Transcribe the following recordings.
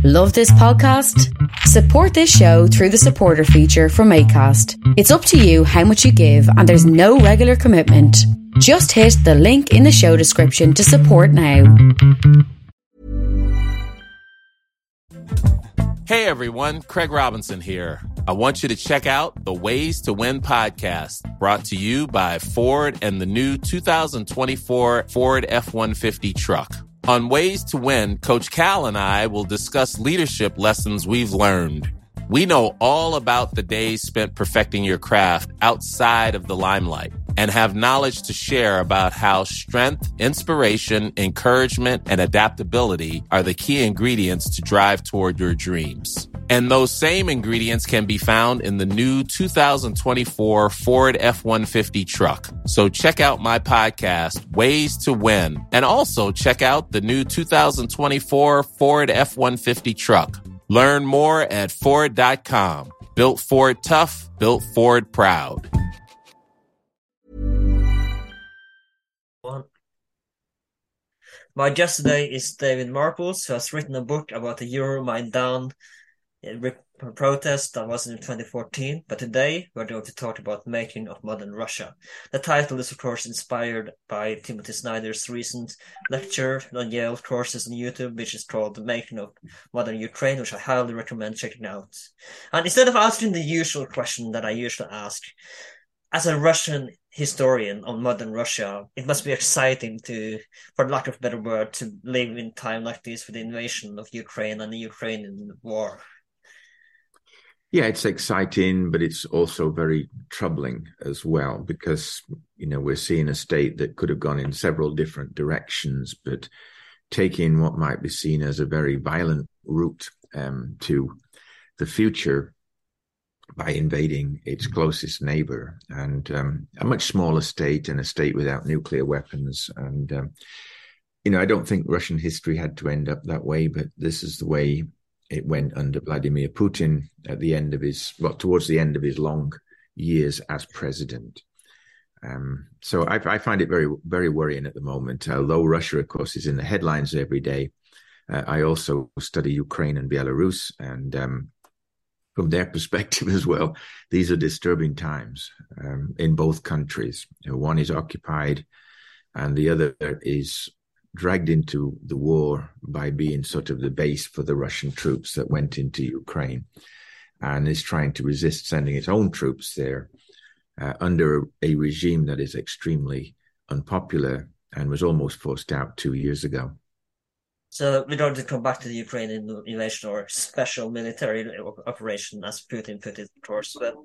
Love this podcast? Support this show through the supporter feature from Acast. It's up to you how much you give and there's no regular commitment. Just hit the link in the show description to support now. Hey everyone, Craig Robinson here. I want you to check out the Ways to Win podcast, brought to you by Ford and the new 2024 Ford F-150 truck. On Ways to Win, Coach Cal and I will discuss leadership lessons we've learned. We know all about the days spent perfecting your craft outside of the limelight and have knowledge to share about how strength, inspiration, encouragement, and adaptability are the key ingredients to drive toward your dreams. And those same ingredients can be found in the new 2024 Ford F-150 truck. So check out my podcast, Ways to Win, and also check out the new 2024 Ford F-150 truck. Learn more at Ford.com. Built Ford tough, built Ford proud. My guest today is David Marples, who has written a book about the Euromaidan protest that was in 2014. But today we're going to talk about Making of Modern Russia. The title is, of course, inspired by Timothy Snyder's recent lecture on Yale courses on YouTube, which is called The Making of Modern Ukraine, which I highly recommend checking out. And instead of asking the usual question that I usually ask, as a Russian historian on modern Russia, it must be exciting to, for lack of a better word, to live in time like this with the invasion of Ukraine and the Ukrainian war. Yeah, it's exciting, but it's also very troubling as well because, we're seeing a state that could have gone in several different directions, but taking what might be seen as a very violent route to the future by invading its closest neighbor and a much smaller state and a state without nuclear weapons. And, I don't think Russian history had to end up that way, but this is the way it went under Vladimir Putin at the end of towards the end of his long years as president. So I find it very, very worrying at the moment. Although Russia, of course, is in the headlines every day, I also study Ukraine and Belarus, and from their perspective as well, these are disturbing times in both countries. One is occupied and the other is dragged into the war by being sort of the base for the Russian troops that went into Ukraine and is trying to resist sending its own troops there under a regime that is extremely unpopular and was almost forced out 2 years ago. So we're going to come back to the Ukrainian invasion or special military operation, as Putin put it, of course. But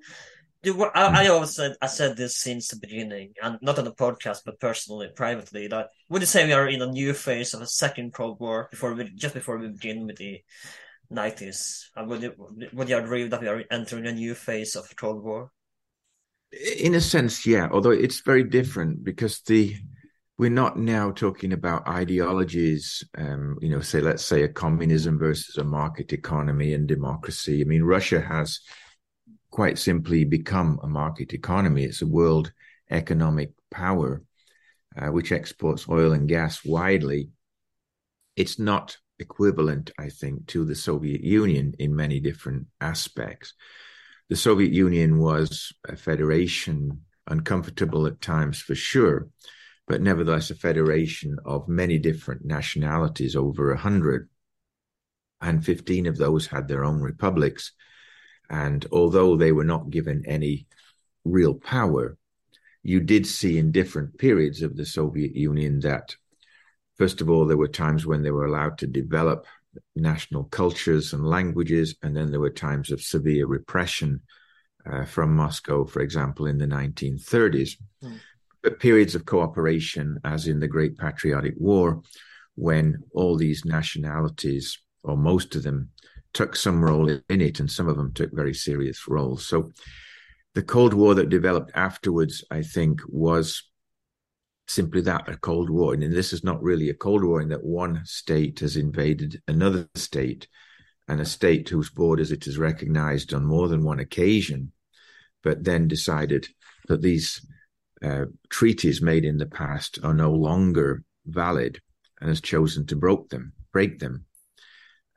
I said this since the beginning, and not on the podcast, but personally, privately, that would you say we are in a new phase of a second Cold War before we begin with the 90s? And would you agree that we are entering a new phase of Cold War? In a sense, yeah. Although it's very different because we're not now talking about ideologies, let's say a communism versus a market economy and democracy. I mean, Russia has quite simply become a market economy. It's a world economic power, which exports oil and gas widely. It's not equivalent, I think, to the Soviet Union in many different aspects. The Soviet Union was a federation, uncomfortable at times for sure, but nevertheless a federation of many different nationalities, over 100. And 15 of those had their own republics. And although they were not given any real power, you did see in different periods of the Soviet Union that, first of all, there were times when they were allowed to develop national cultures and languages, and then there were times of severe repression from Moscow, for example, in the 1930s. But periods of cooperation, as in the Great Patriotic War, when all these nationalities, or most of them, took some role in it, and some of them took very serious roles. So the Cold War that developed afterwards, I think, was simply that, a Cold War. And this is not really a Cold War in that one state has invaded another state, and a state whose borders it has recognized on more than one occasion, but then decided that these treaties made in the past are no longer valid and has chosen to break them.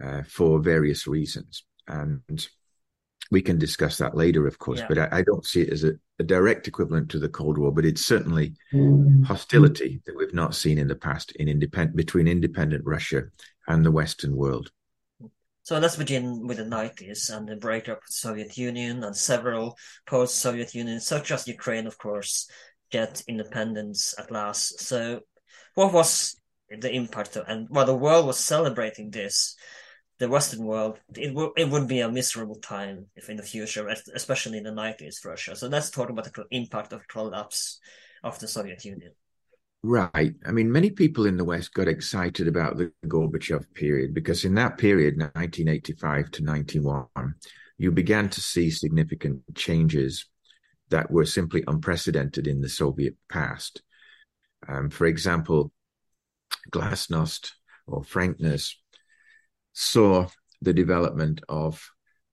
for various reasons. And we can discuss that later, of course, but I don't see it as a direct equivalent to the Cold War, but it's certainly hostility that we've not seen in the past between independent Russia and the Western world. So let's begin with the 90s and the breakup of the Soviet Union, and several post-Soviet unions, such as Ukraine, of course, get independence at last. So what was the impact of, and while the world was celebrating this, the Western world, it would be a miserable time if in the future, especially in the 90s for Russia. So let's talk about the impact of collapse of the Soviet Union. Right. I mean, many people in the West got excited about the Gorbachev period because in that period, 1985 to 91, you began to see significant changes that were simply unprecedented in the Soviet past. For example, Glasnost or frankness saw the development of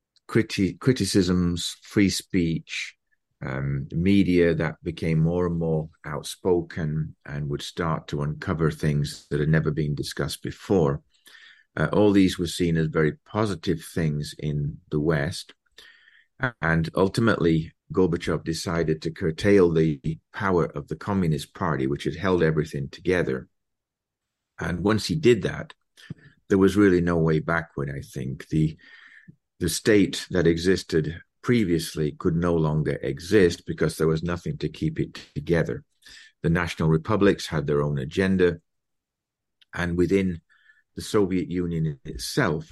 criticisms, free speech, media that became more and more outspoken and would start to uncover things that had never been discussed before. All these were seen as very positive things in the West. And ultimately, Gorbachev decided to curtail the power of the Communist Party, which had held everything together. And once he did that, there was really no way backward, I think. The state that existed previously could no longer exist because there was nothing to keep it together. The national republics had their own agenda, and within the Soviet Union itself,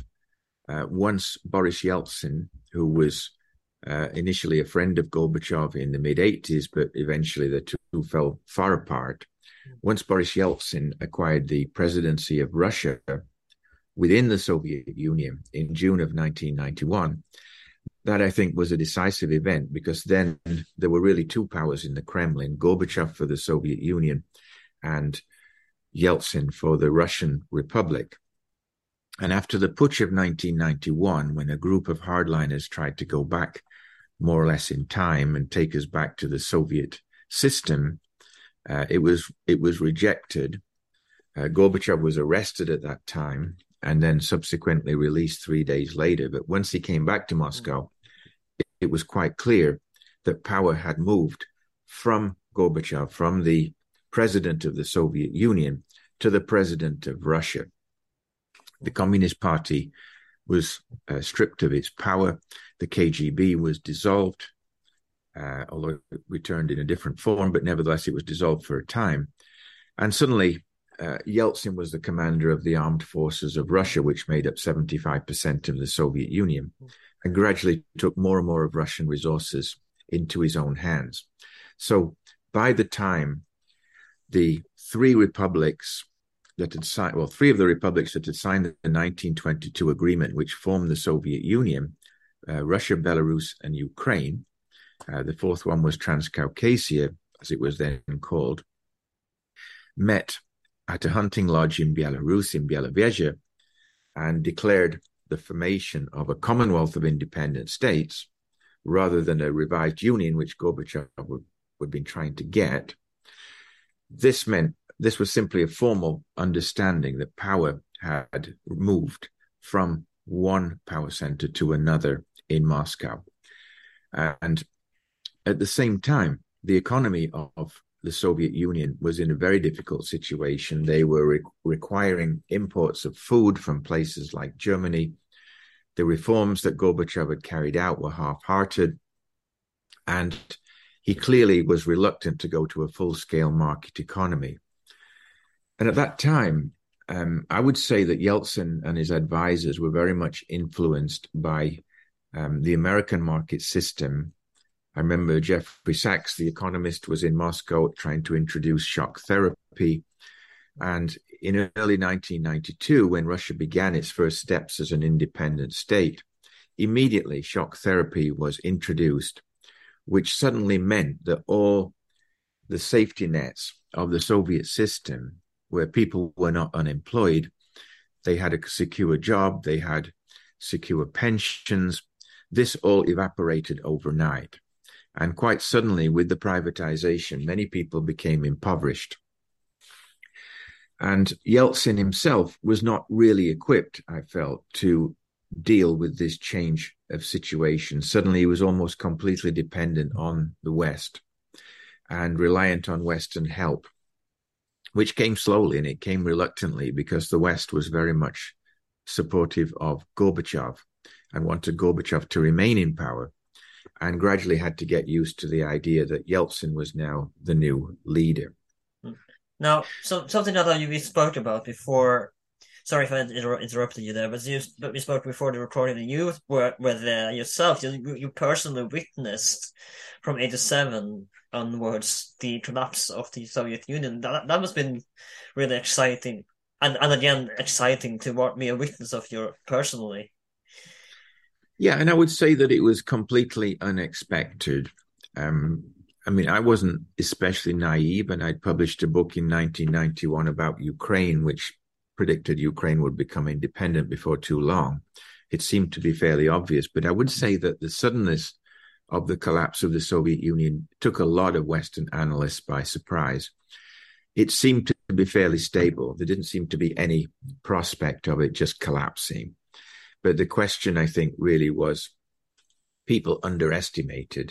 once Boris Yeltsin, who was initially a friend of Gorbachev in the mid-80s, but eventually the two fell far apart. Once Boris Yeltsin acquired the presidency of Russia within the Soviet Union in June of 1991, that I think was a decisive event because then there were really two powers in the Kremlin, Gorbachev for the Soviet Union and Yeltsin for the Russian Republic. And after the putsch of 1991, when a group of hardliners tried to go back more or less in time and take us back to the Soviet system, it was rejected. Gorbachev was arrested at that time and then subsequently released 3 days later. But once he came back to Moscow, it was quite clear that power had moved from Gorbachev, from the president of the Soviet Union, to the president of Russia. The Communist Party was stripped of its power. The KGB was dissolved, although it returned in a different form, but nevertheless it was dissolved for a time. And suddenly Yeltsin was the commander of the armed forces of Russia, which made up 75% of the Soviet Union, and gradually took more and more of Russian resources into his own hands. So by the time the three of the republics that had signed the 1922 agreement, which formed the Soviet Union, Russia, Belarus, and Ukraine, the fourth one was Transcaucasia, as it was then called, met at a hunting lodge in Belarus, in Bielovezha, and declared the formation of a Commonwealth of Independent States rather than a revived union, which Gorbachev had been trying to get. This was simply a formal understanding that power had moved from one power center to another in Moscow. And at the same time, the economy of the Soviet Union was in a very difficult situation. They were requiring imports of food from places like Germany. The reforms that Gorbachev had carried out were half-hearted, and he clearly was reluctant to go to a full-scale market economy. And at that time, I would say that Yeltsin and his advisors were very much influenced by the American market system. I remember Jeffrey Sachs, the economist, was in Moscow trying to introduce shock therapy. And in early 1992, when Russia began its first steps as an independent state, immediately shock therapy was introduced, which suddenly meant that all the safety nets of the Soviet system, where people were not unemployed, they had a secure job, they had secure pensions, this all evaporated overnight. And quite suddenly, with the privatization, many people became impoverished. And Yeltsin himself was not really equipped, I felt, to deal with this change of situation. Suddenly he was almost completely dependent on the West and reliant on Western help, which came slowly and it came reluctantly because the West was very much supportive of Gorbachev and wanted Gorbachev to remain in power, and gradually had to get used to the idea that Yeltsin was now the new leader. Now, something that we spoke about before. Sorry if I interrupted you there, but we spoke before the recording, and you were there yourself. You personally witnessed from 1987 onwards the collapse of the Soviet Union. That must have been really exciting, and again exciting to be a witness of your personally. Yeah, and I would say that it was completely unexpected. I mean, I wasn't especially naive, and I'd published a book in 1991 about Ukraine, which predicted Ukraine would become independent before too long. It seemed to be fairly obvious, but I would say that the suddenness of the collapse of the Soviet Union took a lot of Western analysts by surprise. It seemed to be fairly stable. There didn't seem to be any prospect of it just collapsing. But the question, I think, really was people underestimated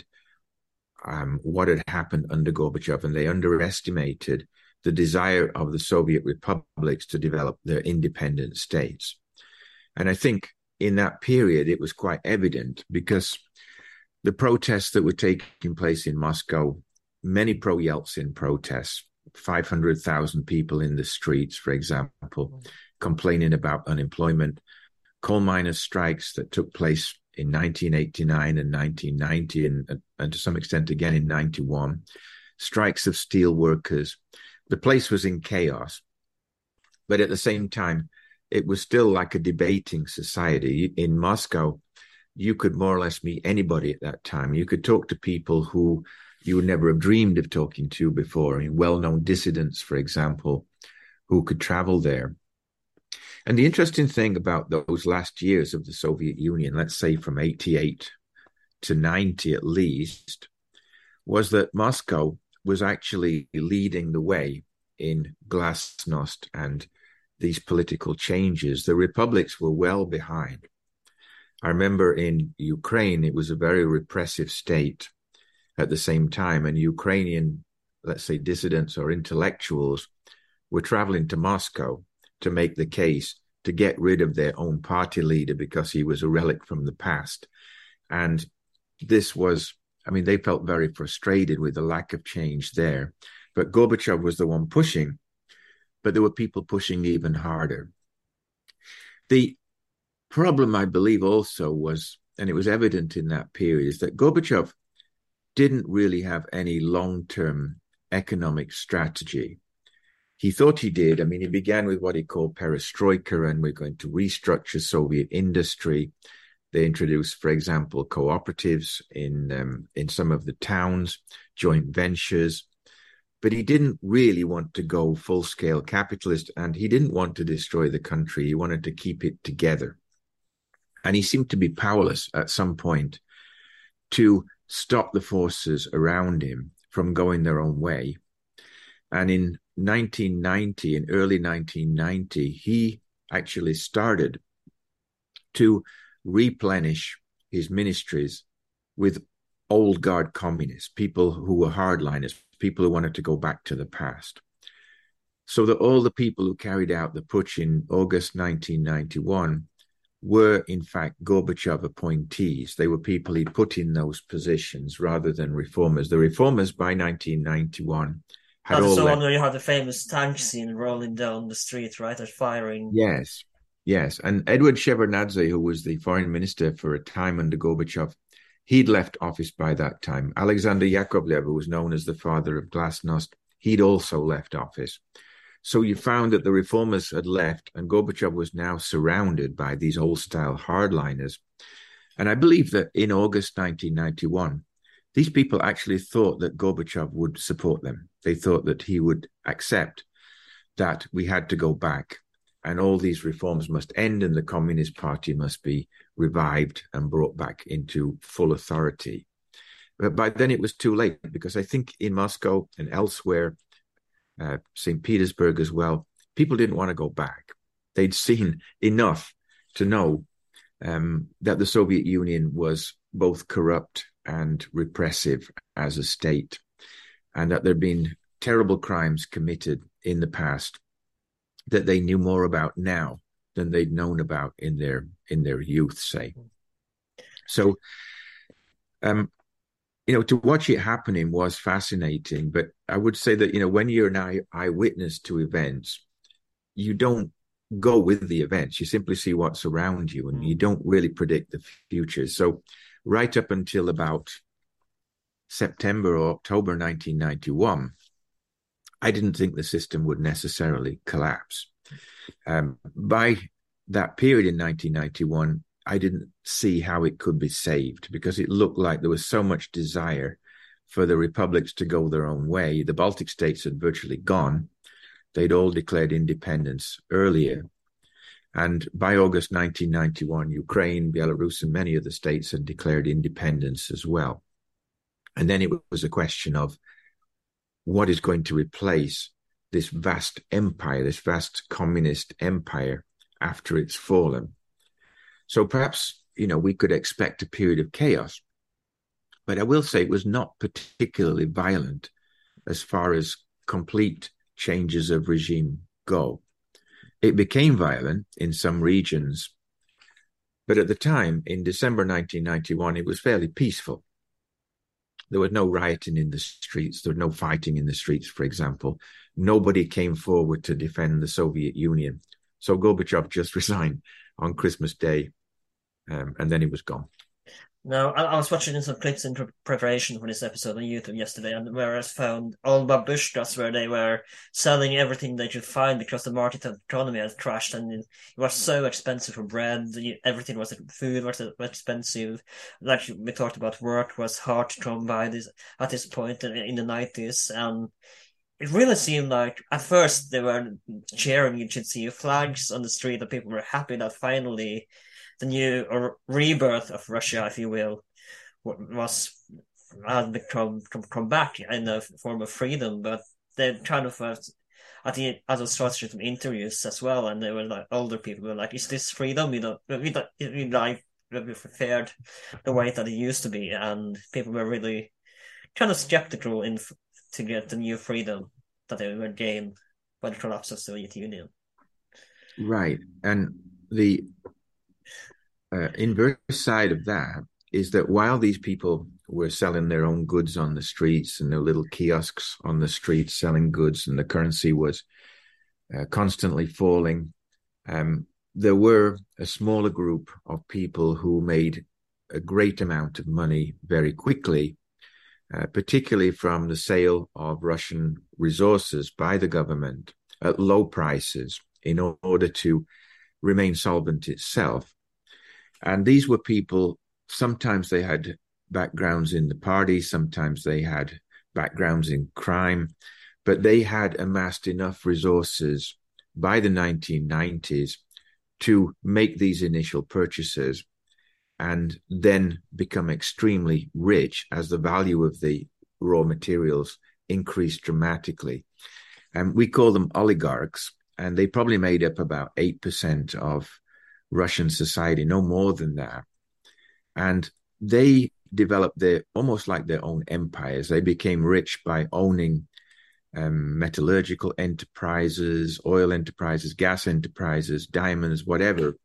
what had happened under Gorbachev, and they underestimated the desire of the Soviet republics to develop their independent states. And I think in that period, it was quite evident because the protests that were taking place in Moscow, many pro-Yeltsin protests, 500,000 people in the streets, for example, complaining about unemployment, coal miners' strikes that took place in 1989 and 1990, and to some extent again in 91, strikes of steel workers. The place was in chaos, but at the same time, it was still like a debating society. In Moscow, you could more or less meet anybody at that time. You could talk to people who you would never have dreamed of talking to before, well-known dissidents, for example, who could travel there. And the interesting thing about those last years of the Soviet Union, let's say from 88 to 90 at least, was that Moscow was actually leading the way in glasnost and these political changes. The republics were well behind. I remember in Ukraine, it was a very repressive state at the same time, and Ukrainian, let's say, dissidents or intellectuals were traveling to Moscow to make the case to get rid of their own party leader because he was a relic from the past. And this was, I mean, they felt very frustrated with the lack of change there. But Gorbachev was the one pushing, but there were people pushing even harder. The problem, I believe, also was, and it was evident in that period, is that Gorbachev didn't really have any long-term economic strategy. He thought he did. I mean, he began with what he called perestroika, and we're going to restructure Soviet industry. They introduced, for example, cooperatives in some of the towns, joint ventures. But he didn't really want to go full-scale capitalist, and he didn't want to destroy the country. He wanted to keep it together. And he seemed to be powerless at some point to stop the forces around him from going their own way. And in 1990, in early 1990, he actually started to replenish his ministries with old guard communists, people who were hardliners, people who wanted to go back to the past. So that all the people who carried out the putsch in August 1991 were, in fact, Gorbachev appointees. They were people he'd put in those positions rather than reformers. The reformers by 1991 had all so where you had the famous tank scene rolling down the street, right? They're firing. Yes. And Edward Shevardnadze, who was the foreign minister for a time under Gorbachev, he'd left office by that time. Alexander Yakovlev, who was known as the father of glasnost, he'd also left office. So you found that the reformers had left, and Gorbachev was now surrounded by these old-style hardliners. And I believe that in August 1991, these people actually thought that Gorbachev would support them. They thought that he would accept that we had to go back and all these reforms must end and the Communist Party must be revived and brought back into full authority. But by then it was too late, because I think in Moscow and elsewhere, St. Petersburg as well, people didn't want to go back. They'd seen enough to know that the Soviet Union was both corrupt and repressive as a state, and that there'd been terrible crimes committed in the past that they knew more about now than they'd known about in their youth, say. So, to watch it happening was fascinating. But I would say that, when you're an eyewitness to events, you don't go with the events. You simply see what's around you, and you don't really predict the future. So right up until about September or October 1991, I didn't think the system would necessarily collapse. By that period in 1991, I didn't see how it could be saved, because it looked like there was so much desire for the republics to go their own way. The Baltic states had virtually gone. They'd all declared independence earlier. And by August 1991, Ukraine, Belarus, and many other states had declared independence as well. And then it was a question of what is going to replace this vast empire, this vast communist empire after it's fallen. So perhaps, we could expect a period of chaos. But I will say it was not particularly violent as far as complete changes of regime go. It became violent in some regions, but at the time, in December 1991, it was fairly peaceful. There was no rioting in the streets. There was no fighting in the streets, for example. Nobody came forward to defend the Soviet Union. So Gorbachev just resigned on Christmas Day, and then he was gone. Now, I was watching some clips in preparation for this episode on YouTube yesterday, and where I found old babushkas where they were selling everything they could find because the market economy had crashed, and it was so expensive for bread. Everything was, food was expensive. Like we talked about, work was hard to come by at this point in the 90s, and it really seemed like at first they were cheering. You should see flags on the street, and people were happy that finally the new rebirth of Russia, if you will, had come back in the form of freedom. But they kind of I was starting some interviews as well, and they were like, older people were like, "Is this freedom? We like preferred the way that it used to be," and people were really kind of skeptical to get the new freedom that they would gain by the collapse of the Soviet Union. Right, and the inverse side of that is that while these people were selling their own goods on the streets and their little kiosks on the streets selling goods, and the currency was constantly falling, there were a smaller group of people who made a great amount of money very quickly, particularly from the sale of Russian resources by the government at low prices in order to remain solvent itself. And these were people, sometimes they had backgrounds in the party, sometimes they had backgrounds in crime, but they had amassed enough resources by the 1990s to make these initial purchases and then become extremely rich as the value of the raw materials increased dramatically. And we call them oligarchs, and they probably made up about 8% of Russian society, no more than that. And they developed almost like their own empires. They became rich by owning metallurgical enterprises, oil enterprises, gas enterprises, diamonds, whatever.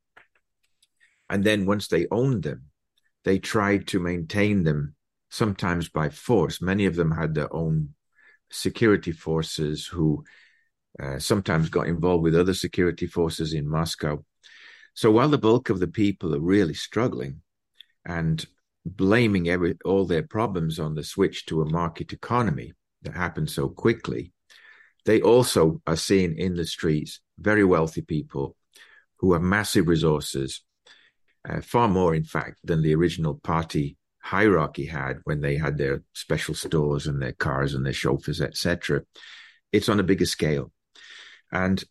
And then once they owned them, they tried to maintain them, sometimes by force. Many of them had their own security forces who sometimes got involved with other security forces in Moscow. So while the bulk of the people are really struggling and blaming all their problems on the switch to a market economy that happened so quickly, they also are seeing in the streets very wealthy people who have massive resources, far more, in fact, than the original party hierarchy had when they had their special stores and their cars and their chauffeurs, etc. It's on a bigger scale. And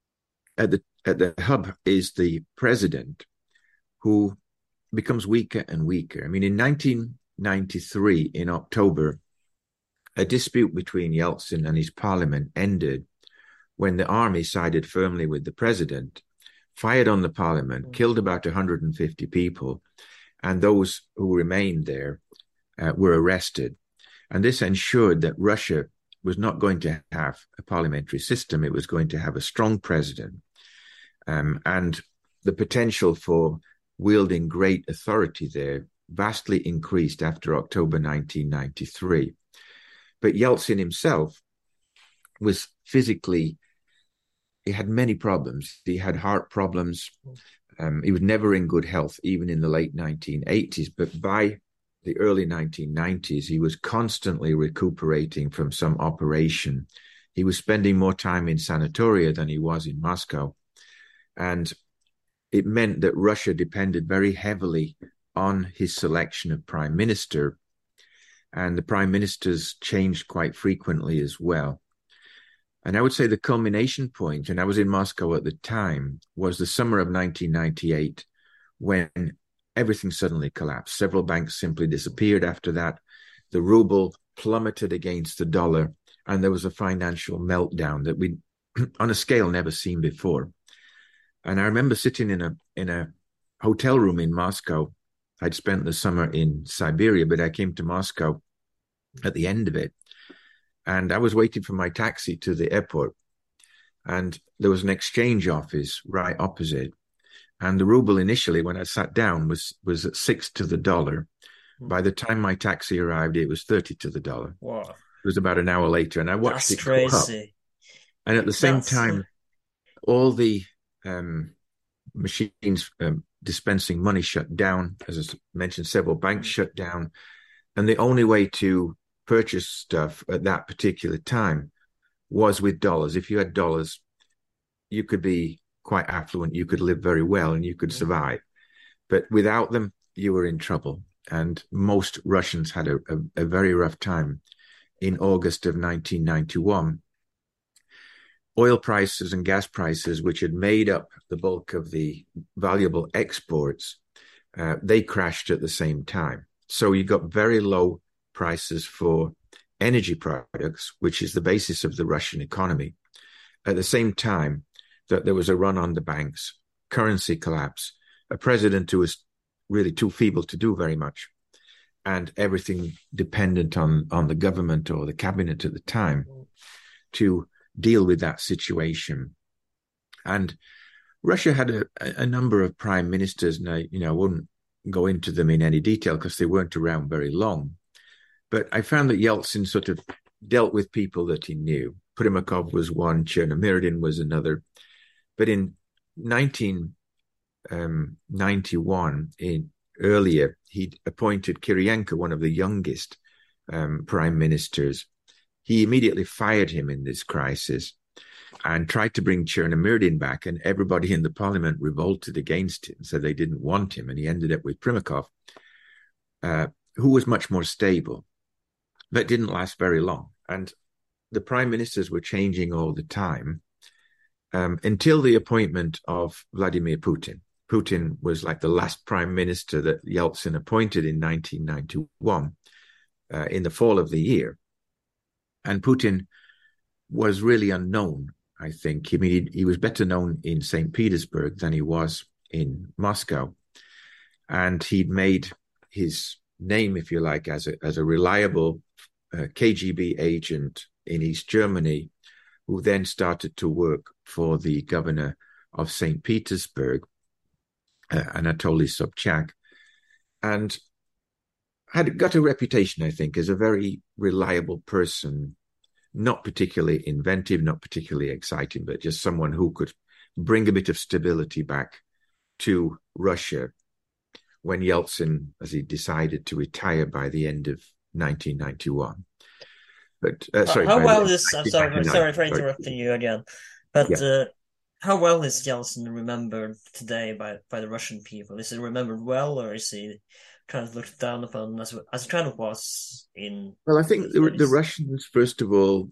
at the hub is the president, who becomes weaker and weaker. I mean, in 1993, in October, a dispute between Yeltsin and his parliament ended when the army sided firmly with the president, fired on the parliament, killed about 150 people, and those who remained there were arrested. And this ensured that Russia was not going to have a parliamentary system. It was going to have a strong president. And the potential for wielding great authority there vastly increased after October 1993. But Yeltsin himself was physically, he had many problems. He had heart problems. He was never in good health, even in the late 1980s. But by the early 1990s, he was constantly recuperating from some operation. He was spending more time in sanatoria than he was in Moscow. And it meant that Russia depended very heavily on his selection of prime minister. And the prime ministers changed quite frequently as well. And I would say the culmination point, and I was in Moscow at the time, was the summer of 1998, when everything suddenly collapsed. Several banks simply disappeared after that. The ruble plummeted against the dollar, and there was a financial meltdown that we, on a scale never seen before. And I remember sitting in a hotel room in Moscow. I'd spent the summer in Siberia, but I came to Moscow at the end of it. And I was waiting for my taxi to the airport. And there was an exchange office right opposite. And the ruble initially, when I sat down, was at 6 to the dollar. By the time my taxi arrived, it was 30 to the dollar. Wow. It was about an hour later. And I watched That's it crazy. go up. And at the same time, all the machines dispensing money shut down. As I mentioned, several banks shut down. And the only way to purchase stuff at that particular time was with dollars. If you had dollars, you could be quite affluent, you could live very well, and you could survive. But without them, you were in trouble. And most Russians had a very rough time. In August of 1991, oil prices and gas prices, which had made up the bulk of the valuable exports, they crashed at the same time. So you got very low prices for energy products, which is the basis of the Russian economy. At the same time that there was a run on the banks, currency collapse, a president who was really too feeble to do very much, and everything dependent on the government or the cabinet at the time to deal with that situation. And Russia had a number of prime ministers, and I wouldn't go into them in any detail because they weren't around very long. But I found that Yeltsin sort of dealt with people that he knew. Primakov was one, Chernomyrdin was another. But in 1991, earlier, he'd appointed Kirienko, one of the youngest prime ministers. He immediately fired him in this crisis and tried to bring Chernomyrdin back, and everybody in the parliament revolted against him, so they didn't want him, and he ended up with Primakov, who was much more stable, but didn't last very long. And the prime ministers were changing all the time until the appointment of Vladimir Putin. Putin was like the last prime minister that Yeltsin appointed in 1991, in the fall of the year. And Putin was really unknown, I think. I mean, he was better known in St. Petersburg than he was in Moscow. And he'd made his name, if you like, as a reliable KGB agent in East Germany, who then started to work for the governor of St. Petersburg, Anatoly Sobchak, and had got a reputation, I think, as a very reliable person, not particularly inventive, not particularly exciting, but just someone who could bring a bit of stability back to Russia when Yeltsin, as he decided to retire by the end of 1991. But sorry, how well is I'm sorry for interrupting you again, but how well is Yeltsin remembered today by the Russian people? Is he remembered well, or is he kind of looked down upon as it kind of was in? Well, I think the Russians, first of all,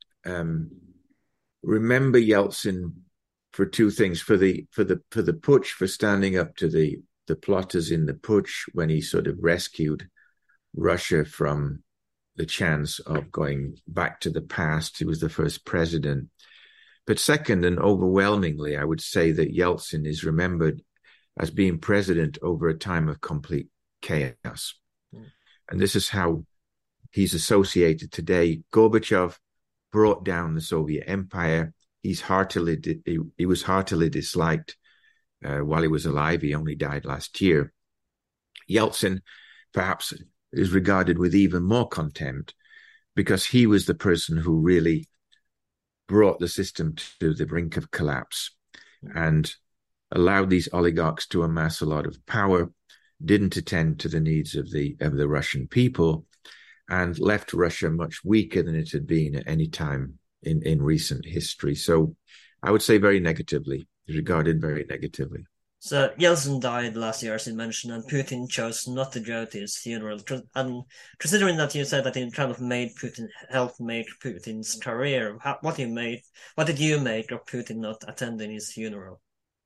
remember Yeltsin for two things: for the putsch, for standing up to the plotters in the putsch when he sort of rescued Russia from the chance of going back to the past. He was the first president. But second, and overwhelmingly, I would say that Yeltsin is remembered as being president over a time of complete chaos. And this is how he's associated today. Gorbachev brought down the Soviet Empire. He was heartily disliked while he was alive. He only died last year. Yeltsin perhaps is regarded with even more contempt because he was the person who really brought the system to the brink of collapse and allowed these oligarchs to amass a lot of power, didn't attend to the needs of the Russian people, and left Russia much weaker than it had been at any time in recent history. So I would say very negatively, regarded very negatively. So Yeltsin died last year, as you mentioned, and Putin chose not to go to his funeral. And considering that you said that he kind of helped make Putin's career, what did you make of Putin not attending his funeral?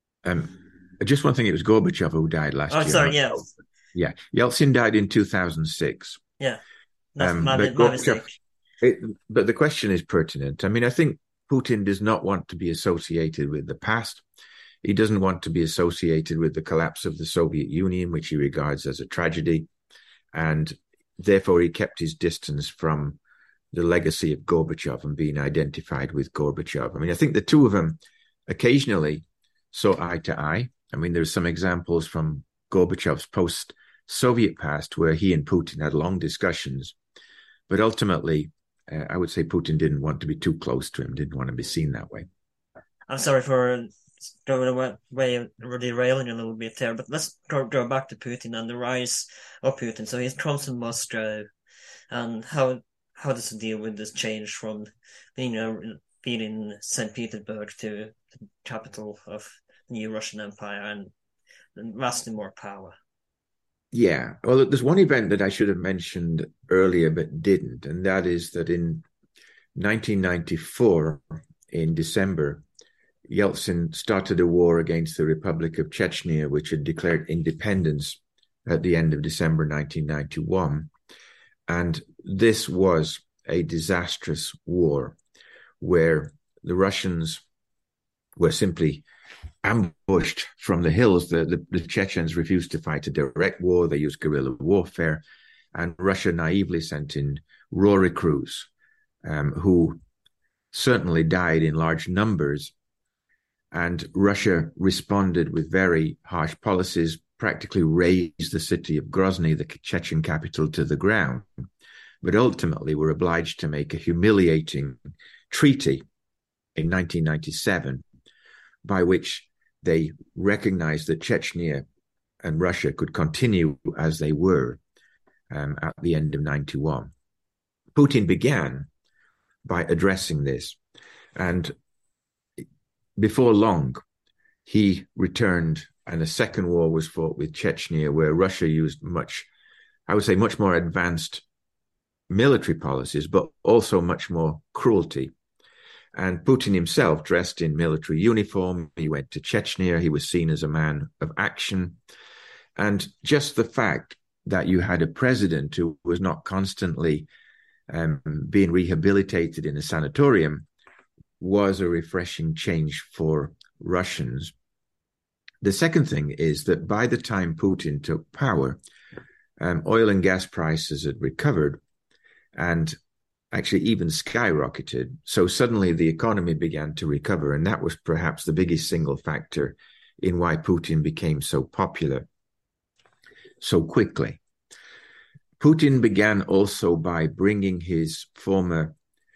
Just one thing, it was Gorbachev who died last year. Oh, sorry, yeah. Yeah, Yeltsin died in 2006. Yeah, that's my mistake. But the question is pertinent. I mean, I think Putin does not want to be associated with the past. He doesn't want to be associated with the collapse of the Soviet Union, which he regards as a tragedy. And therefore, he kept his distance from the legacy of Gorbachev and being identified with Gorbachev. I mean, I think the two of them occasionally saw eye to eye. I mean, there's some examples from Gorbachev's post-Soviet past where he and Putin had long discussions. But ultimately, I would say Putin didn't want to be too close to him, didn't want to be seen that way. I'm sorry for going away, really railing a little bit there, but let's go back to Putin and the rise of Putin. So he comes to Moscow, and how does he deal with this change from being in St. Petersburg to the capital of the new Russian Empire and vastly more power? Yeah, well, there's one event that I should have mentioned earlier but didn't, and that is that in 1994, in December, Yeltsin started a war against the Republic of Chechnya, which had declared independence at the end of December 1991. And this was a disastrous war where the Russians were simply ambushed from the hills. The Chechens refused to fight a direct war. They used guerrilla warfare. And Russia naively sent in raw recruits who certainly died in large numbers. And Russia responded with very harsh policies, practically razed the city of Grozny, the Chechen capital, to the ground, but ultimately were obliged to make a humiliating treaty in 1997, by which they recognized that Chechnya and Russia could continue as they were at the end of 91. Putin began by addressing this, and before long, he returned, and a second war was fought with Chechnya, where Russia used much more advanced military policies, but also much more cruelty. And Putin himself, dressed in military uniform, he went to Chechnya. He was seen as a man of action. And just the fact that you had a president who was not constantly being rehabilitated in a sanatorium was a refreshing change for Russians. The second thing is that by the time Putin took power, oil and gas prices had recovered and actually even skyrocketed. So suddenly the economy began to recover, and that was perhaps the biggest single factor in why Putin became so popular so quickly. Putin began also by bringing his former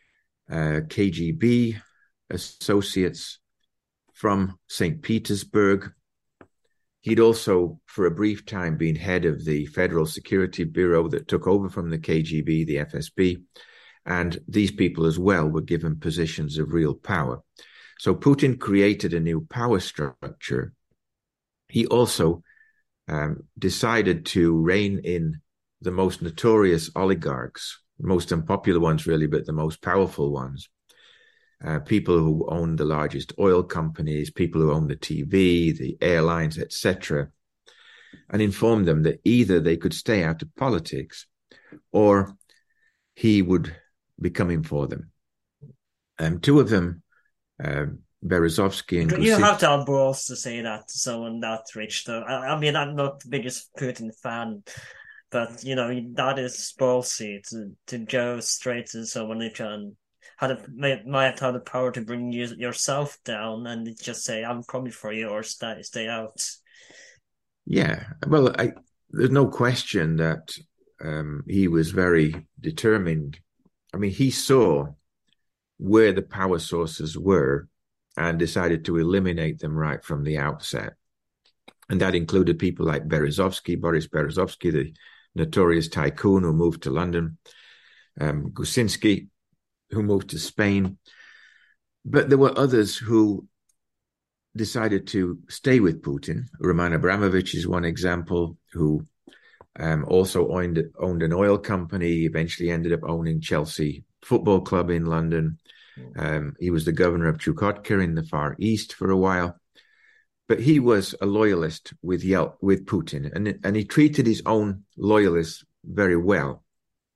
KGB associates from St. Petersburg. He'd also, for a brief time, been head of the Federal Security Bureau that took over from the KGB, the FSB, and these people as well were given positions of real power. So Putin created a new power structure. He also decided to rein in the most notorious oligarchs, most unpopular ones really, but the most powerful ones. People who own the largest oil companies, people who own the TV, the airlines, etc., and informed them that either they could stay out of politics or he would be coming for them. Two of them Berezovsky and You Gusin. have to have balls to say that to someone that rich, though. I mean, I'm not the biggest Putin fan, but that is ballsy to go straight to someone who might have the power to bring yourself down and just say, "I'm coming for you," or stay out. Yeah, well, there's no question that he was very determined. I mean, he saw where the power sources were and decided to eliminate them right from the outset. And that included people like Boris Berezovsky, the notorious tycoon who moved to London, Gusinski, who moved to Spain. But there were others who decided to stay with Putin. Roman Abramovich is one example, who also owned an oil company, eventually ended up owning Chelsea Football Club in London. He was the governor of Chukotka in the Far East for a while. But he was a loyalist with Putin, and he treated his own loyalists very well.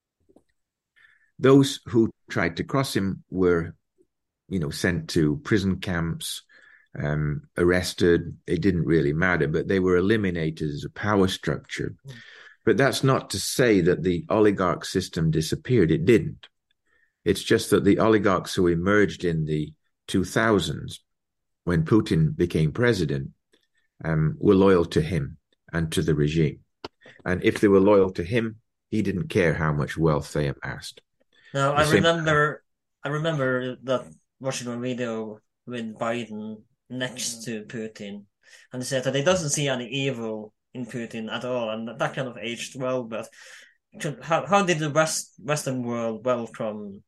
Those who tried to cross him were, sent to prison camps, arrested. It didn't really matter, but they were eliminated as a power structure. But that's not to say that the oligarch system disappeared. It didn't. It's just that the oligarchs who emerged in the 2000s, when Putin became president, were loyal to him and to the regime. And if they were loyal to him, he didn't care how much wealth they amassed. Now, I remember that watching a video with Biden next to Putin, and he said that he doesn't see any evil in Putin at all, and that kind of aged well. But how did the Western world welcome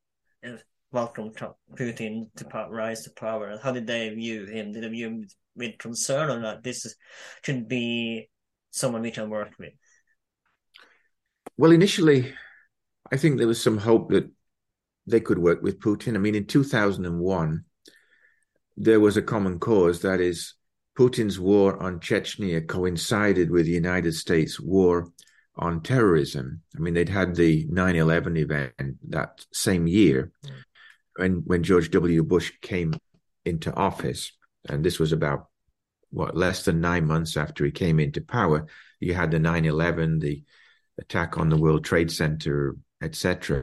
Putin to rise to power, and how did they view him? Did they view him with concern, or that this should be someone we can work with? Well, initially, I think there was some hope that they could work with Putin. I mean, in 2001, there was a common cause. That is, Putin's war on Chechnya coincided with the United States war on terrorism. I mean, they'd had the 9/11 event that same year when George W. Bush came into office. And this was about, less than 9 months after he came into power. You had the 9/11, the attack on the World Trade Center, etc.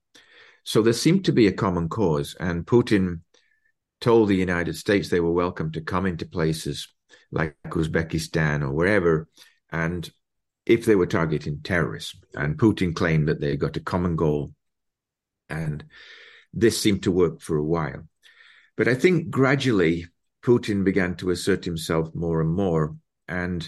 So there seemed to be a common cause, and Putin told the United States they were welcome to come into places like Uzbekistan or wherever, and if they were targeting terrorists. And Putin claimed that they got a common goal, and this seemed to work for a while. But I think gradually Putin began to assert himself more and more, and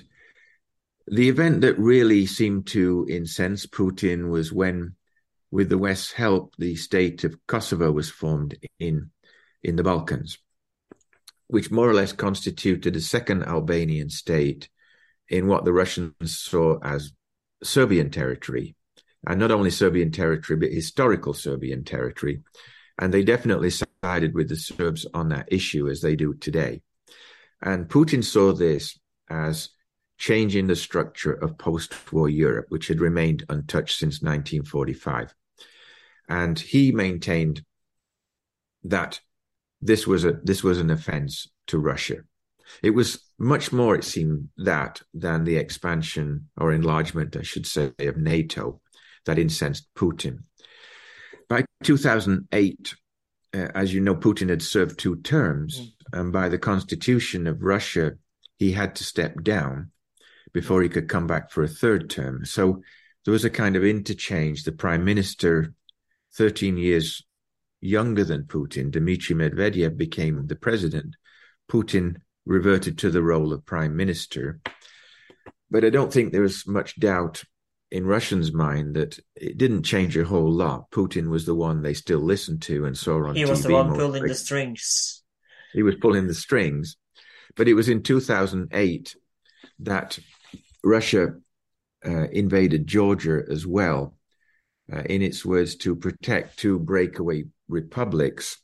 the event that really seemed to incense Putin was when, with the West's help, the state of Kosovo was formed in the Balkans, which more or less constituted a second Albanian state in what the Russians saw as Serbian territory. And not only Serbian territory, but historical Serbian territory. And they definitely sided with the Serbs on that issue, as they do today. And Putin saw this as changing the structure of post-war Europe, which had remained untouched since 1945. And he maintained that this was an offense to Russia. It was much more, it seemed, than the expansion or enlargement, I should say, of NATO that incensed Putin. By 2008, as you know, Putin had served 2 terms, and by the constitution of Russia, he had to step down before he could come back for a 3rd term. So there was a kind of interchange. The prime minister, 13 years younger than Putin, Dmitry Medvedev, became the president. Putin reverted to the role of prime minister. But I don't think there was much doubt in Russians' mind that it didn't change a whole lot. Putin was the one they still listened to and saw on TV. He was the one pulling the strings. He was pulling the strings. But it was in 2008 that Russia invaded Georgia as well, in its words, to protect 2 breakaway republics.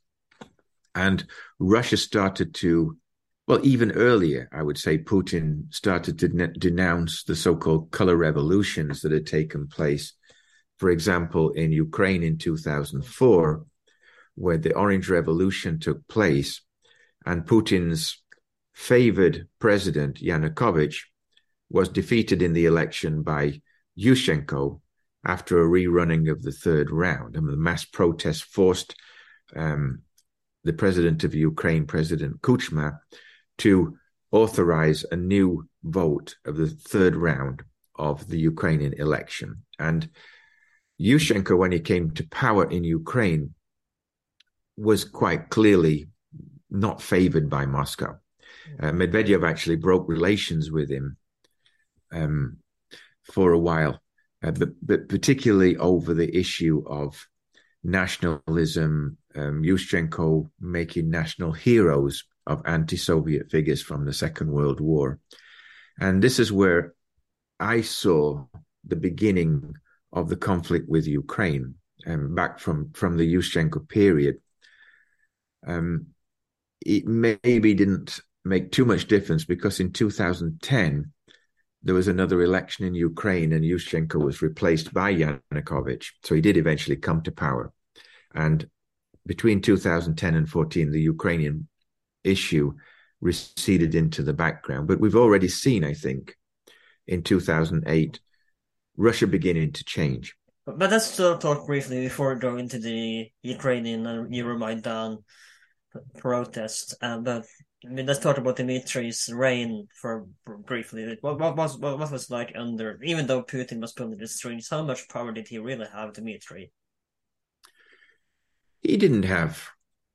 And Russia started to, even earlier, I would say, Putin started to denounce the so-called color revolutions that had taken place, for example, in Ukraine in 2004, where the Orange Revolution took place. and Putin's favored president, Yanukovych, was defeated in the election by Yushchenko after a rerunning of the third round. I mean, the mass protests forced the president of Ukraine, President Kuchma, to authorize a new vote of the third round of the Ukrainian election. And Yushchenko, when he came to power in Ukraine, was quite clearly not favored by Moscow. Medvedev actually broke relations with him for a while, but particularly over the issue of nationalism, Yushchenko making national heroes of anti-Soviet figures from the Second World War. And this is where I saw the beginning of the conflict with Ukraine, back from the Yushchenko period. It maybe didn't make too much difference because in 2010, there was another election in Ukraine and Yushchenko was replaced by Yanukovych. So he did eventually come to power. And between 2010 and 14, the Ukrainian issue receded into the background. But we've already seen, I think, in 2008, Russia beginning to change. But let's still talk briefly before going into the Ukrainian and Euromaidan protests. But I mean, let's talk about Dmitri's reign for briefly. What was like under, even though Putin was pulling the strings, how much power did he really have, Dmitri? He didn't have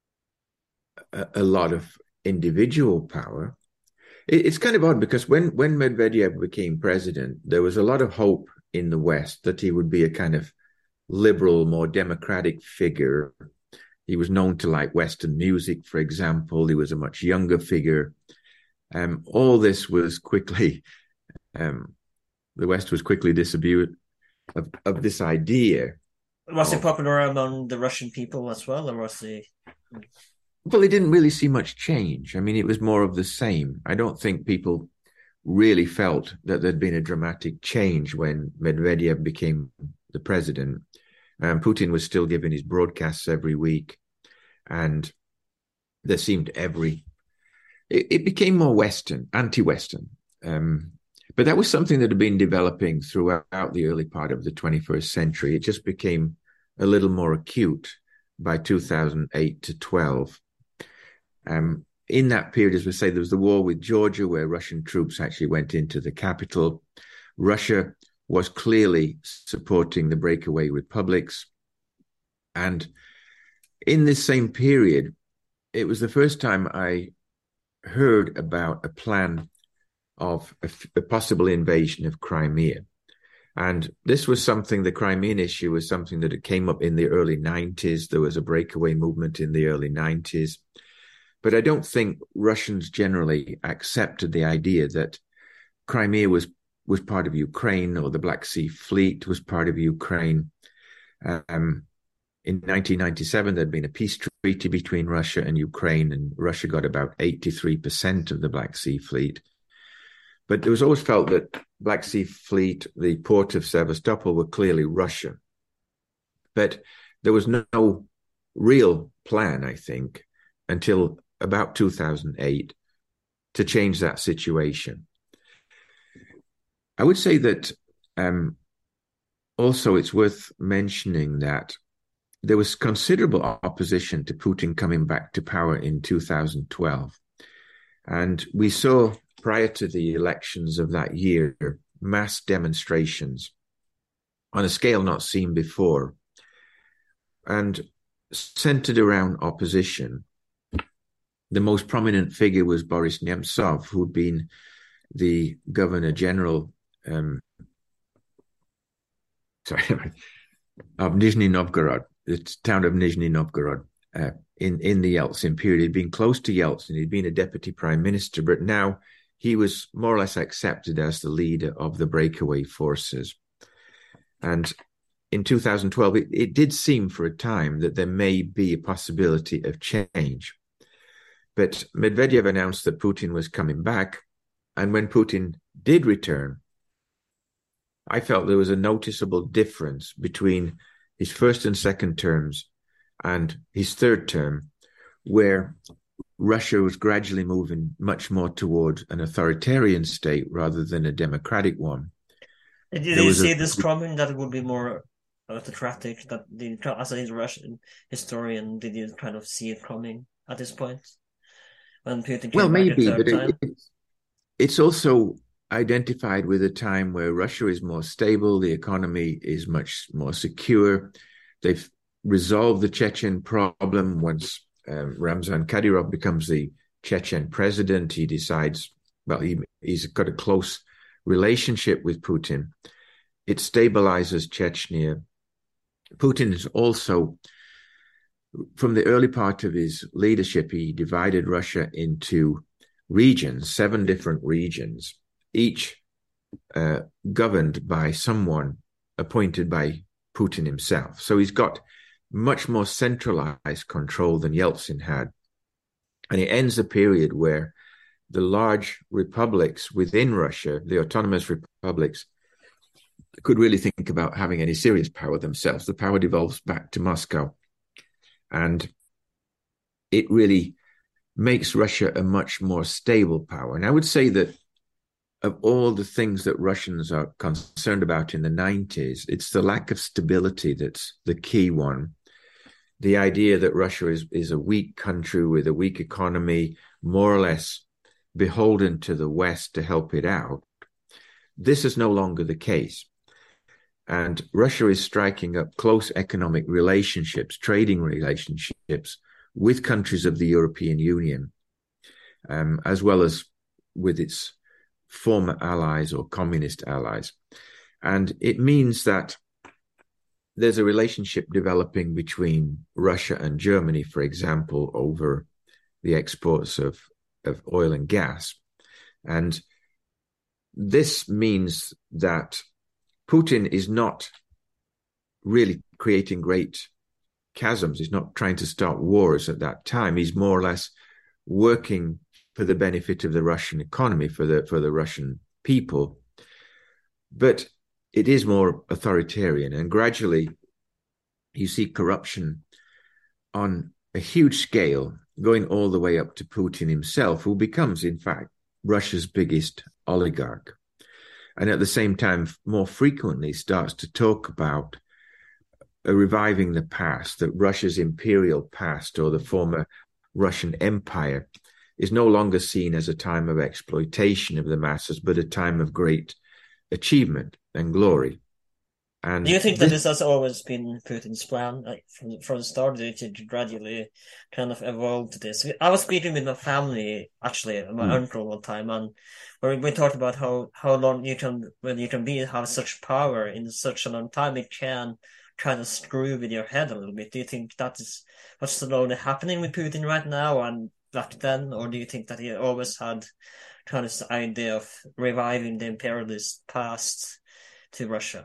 a lot of individual power. It's kind of odd because when Medvedev became president, there was a lot of hope in the West that he would be a kind of liberal, more democratic figure. He was known to like Western music, for example. He was a much younger figure. All this was quickly, the West was quickly disabused of this idea. Was he popular among the Russian people as well, or was he? Well, he didn't really see much change. I mean, it was more of the same. I don't think people really felt that there'd been a dramatic change when Medvedev became the president. Putin was still giving his broadcasts every week, and there seemed it became more Western, anti-Western. But that was something that had been developing throughout the early part of the 21st century. It just became a little more acute by 2008 to 12. In that period, as we say, there was the war with Georgia, where Russian troops actually went into the capital. Russia was clearly supporting the breakaway republics. And in this same period, it was the first time I heard about a plan of a possible invasion of Crimea. And this was something, the Crimean issue was something that came up in the early 90s. There was a breakaway movement in the early 90s. But I don't think Russians generally accepted the idea that Crimea was part of Ukraine, or the Black Sea Fleet was part of Ukraine. In 1997, there'd been a peace treaty between Russia and Ukraine, and Russia got about 83% of the Black Sea Fleet. But it was always felt that Black Sea Fleet, the port of Sevastopol, were clearly Russian. But there was no real plan, I think, until about 2008 to change that situation. I would say that also it's worth mentioning that there was considerable opposition to Putin coming back to power in 2012. And we saw, prior to the elections of that year, mass demonstrations on a scale not seen before, and centered around opposition. The most prominent figure was Boris Nemtsov, who'd been the Governor General of Nizhny Novgorod, the town of Nizhny Novgorod, in the Yeltsin period. He'd been close to Yeltsin. He'd been a deputy prime minister, but now he was more or less accepted as the leader of the breakaway forces. And in 2012, it did seem for a time that there may be a possibility of change. But Medvedev announced that Putin was coming back. And when Putin did return, I felt there was a noticeable difference between his first and second terms and his third term, where Russia was gradually moving much more toward an authoritarian state rather than a democratic one. Did you see this coming, that it would be more autocratic? As a Russian historian, did you kind of see it coming at this point? When Putin came back maybe, a third time? It's also identified with a time where Russia is more stable, the economy is much more secure. They've resolved the Chechen problem. Once Ramzan Kadyrov becomes the Chechen president, he decides, well, he's got a close relationship with Putin. It stabilizes Chechnya. Putin is also, from the early part of his leadership, he divided Russia into regions, 7 different regions, each governed by someone appointed by Putin himself. So he's got much more centralized control than Yeltsin had. And it ends a period where the large republics within Russia, the autonomous republics, could really think about having any serious power themselves. The power devolves back to Moscow. And it really makes Russia a much more stable power. And I would say that of all the things that Russians are concerned about in the 90s, it's the lack of stability that's the key one. The idea that Russia is a weak country with a weak economy, more or less beholden to the West to help it out. This is no longer the case. And Russia is striking up close economic relationships, trading relationships with countries of the European Union, as well as with its former allies or communist allies. And it means that there's a relationship developing between Russia and Germany, for example, over the exports of oil and gas. And this means that Putin is not really creating great chasms. He's not trying to start wars at that time. He's more or less working for the benefit of the Russian economy, for the Russian people. But it is more authoritarian, and gradually you see corruption on a huge scale, going all the way up to Putin himself, who becomes, in fact, Russia's biggest oligarch. And at the same time, more frequently starts to talk about reviving the past, that Russia's imperial past or the former Russian Empire is no longer seen as a time of exploitation of the masses, but a time of great achievement and glory. And do you think that this has always been Putin's plan, like from the start, to gradually kind of evolve to this? I was speaking with my family, actually, my uncle one time, and where we talked about how long when you can have such power in such a long time, it can kind of screw with your head a little bit. Do you think that is what's slowly happening with Putin right now and back then, or do you think that he always had kind of this idea of reviving the imperialist past to Russia?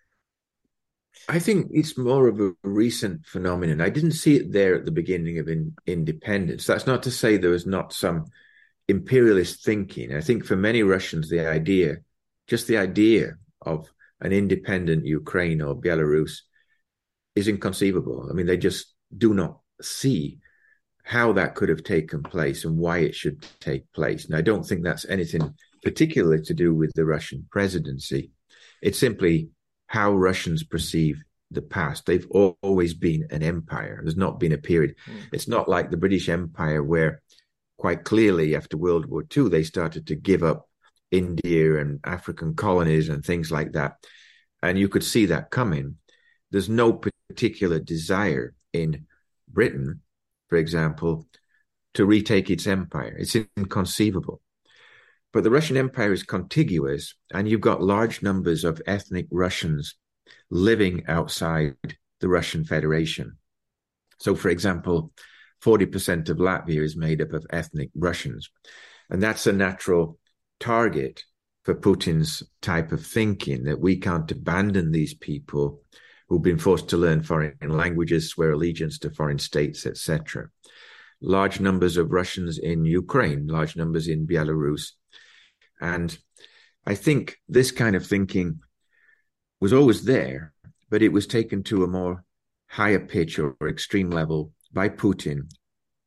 I think it's more of a recent phenomenon. I didn't see it there at the beginning of independence. That's not to say there was not some imperialist thinking. I think for many Russians, just the idea of an independent Ukraine or Belarus is inconceivable. I mean, they just do not see how that could have taken place and why it should take place. And I don't think that's anything particularly to do with the Russian presidency. It's simply how Russians perceive the past. They've always been an empire. There's not been a period. It's not like the British Empire, where quite clearly after World War II, they started to give up India and African colonies and things like that. And you could see that coming. There's no particular desire in Britain, for example, to retake its empire. It's inconceivable. But the Russian Empire is contiguous, and you've got large numbers of ethnic Russians living outside the Russian Federation. So, for example, 40% of Latvia is made up of ethnic Russians. And that's a natural target for Putin's type of thinking, that we can't abandon these people who've been forced to learn foreign languages, swear allegiance to foreign states, etc. Large numbers of Russians in Ukraine, large numbers in Belarus. And I think this kind of thinking was always there, but it was taken to a more higher pitch or extreme level by Putin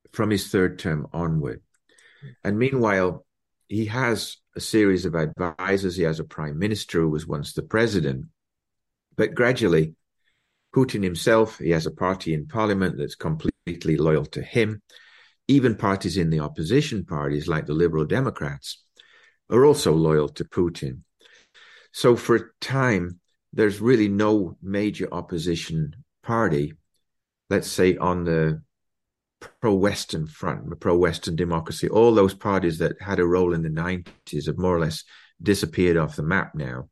from his third term onward. And meanwhile, he has a series of advisors. He has a prime minister who was once the president. But gradually, Putin himself, he has a party in parliament that's completely loyal to him. Even parties in the opposition parties, like the Liberal Democrats, are also loyal to Putin. So for a time, there's really no major opposition party, let's say, on the pro-Western front, pro-Western democracy. All those parties that had a role in the 90s have more or less disappeared off the map now.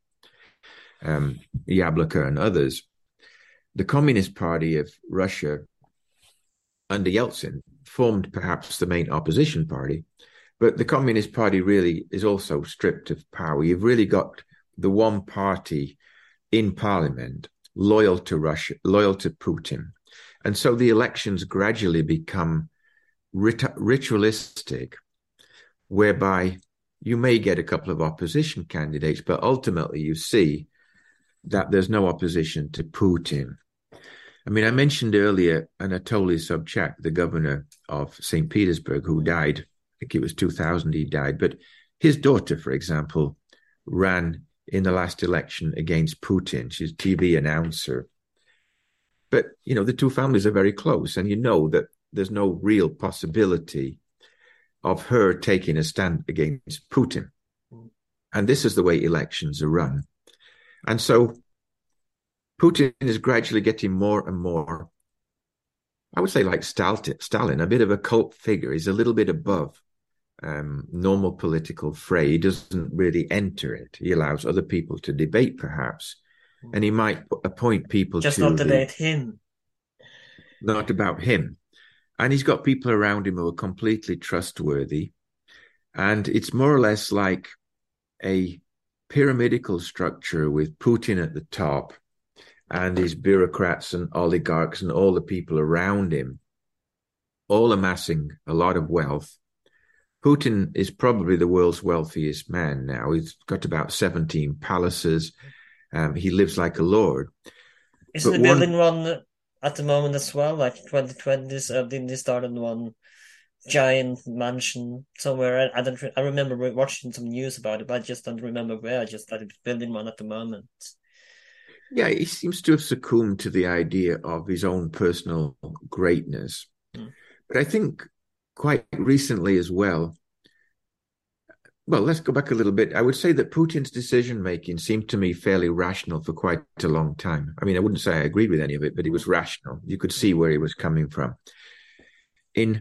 Yabloko and others. The Communist Party of Russia under Yeltsin formed perhaps the main opposition party, but the Communist Party really is also stripped of power. You've really got the one party in parliament loyal to Russia, loyal to Putin. And so the elections gradually become ritualistic, whereby you may get a couple of opposition candidates, but ultimately you see that there's no opposition to Putin. I mean, I mentioned earlier Anatoly Sobchak, the governor of St. Petersburg, who died, I think it was 2000 he died, but his daughter, for example, ran in the last election against Putin. She's a TV announcer. But, you know, the two families are very close, and you know that there's no real possibility of her taking a stand against Putin. And this is the way elections are run. And so Putin is gradually getting more and more, I would say, like Stalin, a bit of a cult figure. He's a little bit above normal political fray. He doesn't really enter it. He allows other people to debate, perhaps, and he might appoint people just to not debate him. Not about him. And he's got people around him who are completely trustworthy. And it's more or less like a pyramidical structure with Putin at the top and his bureaucrats and oligarchs and all the people around him, all amassing a lot of wealth. Putin is probably the world's wealthiest man now. He's got about 17 palaces. He lives like a lord. Isn't he building one at the moment as well? Like 2020s, didn't he start in one giant mansion somewhere? I remember watching some news about it, but I just don't remember where. I just thought he was building one at the moment. Yeah, he seems to have succumbed to the idea of his own personal greatness. But I think quite recently as well, let's go back a little bit. I would say that Putin's decision-making seemed to me fairly rational for quite a long time. I mean, I wouldn't say I agreed with any of it, but it was rational. You could see where he was coming from. In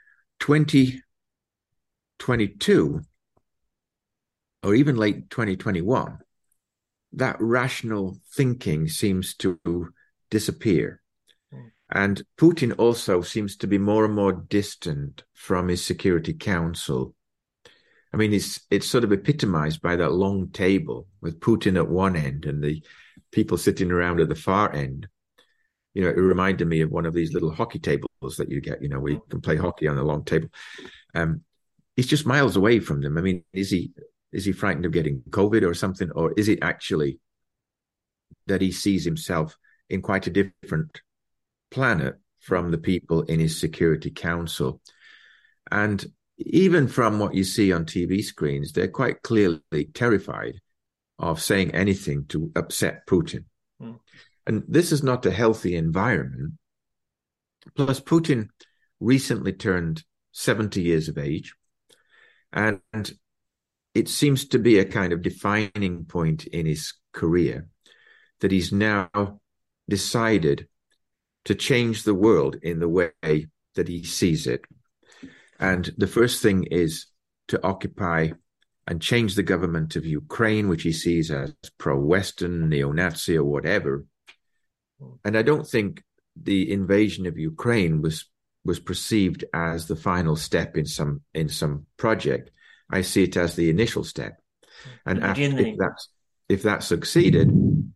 2022, or even late 2021, that rational thinking seems to disappear. And Putin also seems to be more and more distant from his Security Council. I mean, it's sort of epitomized by that long table with Putin at one end and the people sitting around at the far end. You know, it reminded me of one of these little hockey tables that you get, you know, where you can play hockey on a long table. He's just miles away from them. I mean, is he frightened of getting COVID or something? Or is it actually that he sees himself in quite a different planet from the people in his Security Council? And even from what you see on TV screens, they're quite clearly terrified of saying anything to upset Putin. And this is not a healthy environment. Plus, Putin recently turned 70 years of age. And it seems to be a kind of defining point in his career that he's now decided to change the world in the way that he sees it. And the first thing is to occupy and change the government of Ukraine, which he sees as pro-Western, neo-Nazi, or whatever. And I don't think the invasion of Ukraine was perceived as the final step in some project. I see it as the initial step. And if that had succeeded,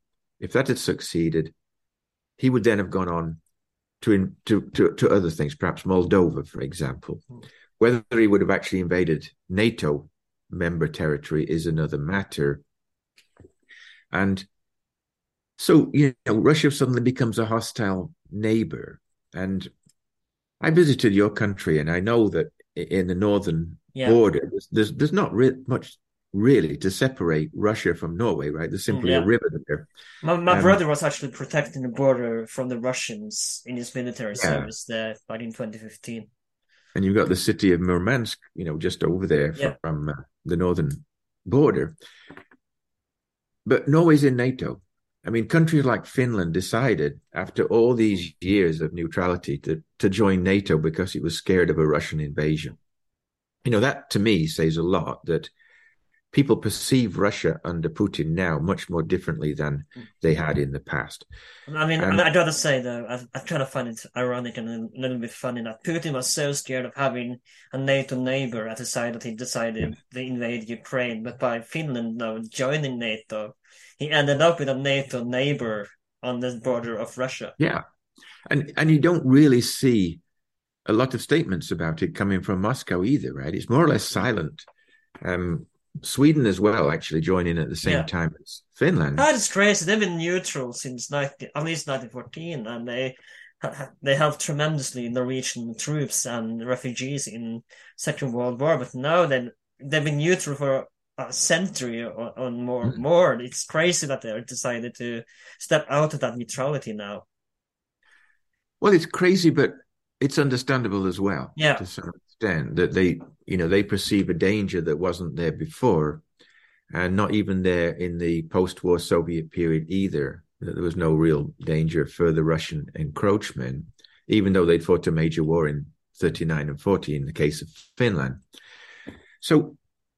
he would then have gone on to other things, perhaps Moldova, for example. Whether he would have actually invaded NATO member territory is another matter. And so, you know, Russia suddenly becomes a hostile neighbor. And I visited your country, and I know that in the northern Yeah. border, there's not much really to separate Russia from Norway, right? There's simply a Yeah. river there. My brother was actually protecting the border from the Russians in his military Yeah. service there back in 2015. And you've got the city of Murmansk, just over there Yeah. from the northern border. But Norway's in NATO. I mean, countries like Finland decided after all these years of neutrality to join NATO because it was scared of a Russian invasion. That to me says a lot, that people perceive Russia under Putin now much more differently than they had in the past. I mean, I'd rather say, though, I kind of find it ironic and a little bit funny that Putin was so scared of having a NATO neighbor at his side that he decided to invade Ukraine. But by Finland now joining NATO, he ended up with a NATO neighbor on the border of Russia. Yeah. And you don't really see a lot of statements about it coming from Moscow either, right? It's more or less silent. Sweden as well, actually joining at the same time as Finland. That is crazy. They've been neutral since at least 1914, and they helped tremendously Norwegian troops and refugees in Second World War. But now they've been neutral for a century or more. It's crazy that they decided to step out of that neutrality now. Well, it's crazy, but it's understandable as well. Yeah. To some extent, that they perceive a danger that wasn't there before, and not even there in the post-war Soviet period either. That there was no real danger of further Russian encroachment, even though they'd fought a major war in 39 and 40 in the case of Finland. So,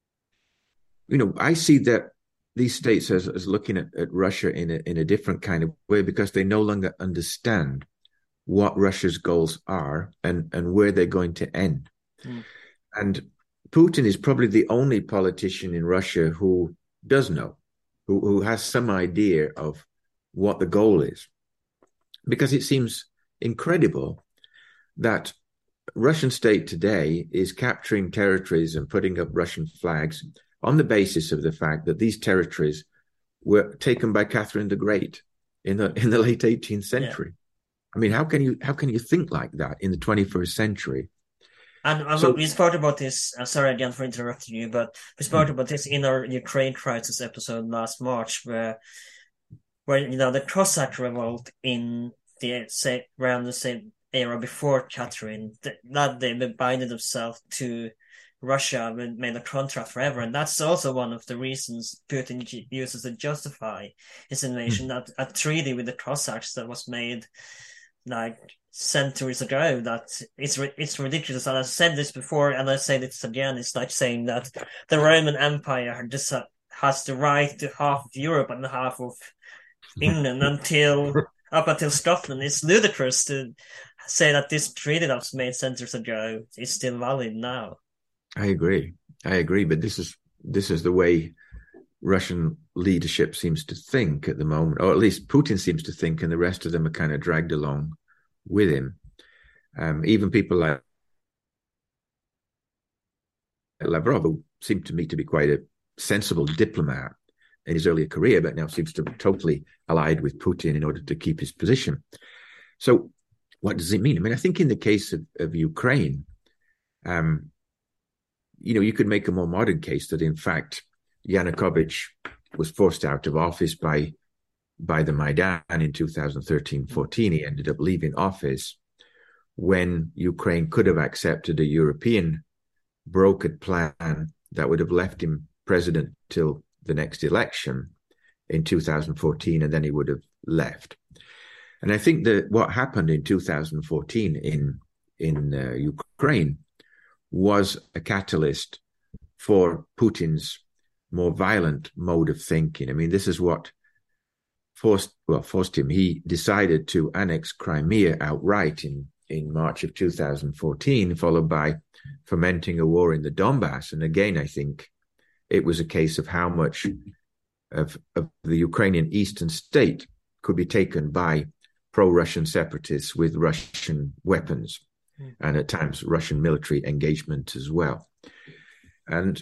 I see that these states as looking at Russia in a different kind of way, because they no longer understand what Russia's goals are and where they're going to end. And Putin is probably the only politician in Russia who does know, who has some idea of what the goal is. Because it seems incredible that Russian state today is capturing territories and putting up Russian flags on the basis of the fact that these territories were taken by Catherine the Great in the late 18th century. Yeah. I mean, how can you think like that in the 21st century? And we spoke about this. Sorry again for interrupting you, but we spoke about this in our Ukraine crisis episode last March, where the Cossack revolt in around the same era before Catherine, that they binded themselves to Russia and made a contract forever, and that's also one of the reasons Putin uses to justify his invasion. That a treaty with the Cossacks that was made like centuries ago, that it's ridiculous. And I said this before, and I say this again. It's like saying that the Roman Empire has the right to half of Europe and half of England up until Scotland. It's ludicrous to say that this treaty that was made centuries ago is still valid now. I agree, but this is the way Russian leadership seems to think at the moment, or at least Putin seems to think, and the rest of them are kind of dragged along with him. Even people like Lavrov, who seemed to me to be quite a sensible diplomat in his earlier career, but now seems to be totally allied with Putin in order to keep his position. So what does it mean? I mean, I think in the case of Ukraine, you could make a more modern case that, in fact, Yanukovych was forced out of office by the Maidan in 2013-14. He ended up leaving office when Ukraine could have accepted a European brokered plan that would have left him president till the next election in 2014, and then he would have left. And I think that what happened in 2014 in Ukraine was a catalyst for Putin's more violent mode of thinking. I mean, this is what forced him. He decided to annex Crimea outright in March of 2014, followed by fomenting a war in the Donbass. And again, I think it was a case of how much of the Ukrainian eastern state could be taken by pro-Russian separatists with Russian weapons. And at times Russian military engagement as well. And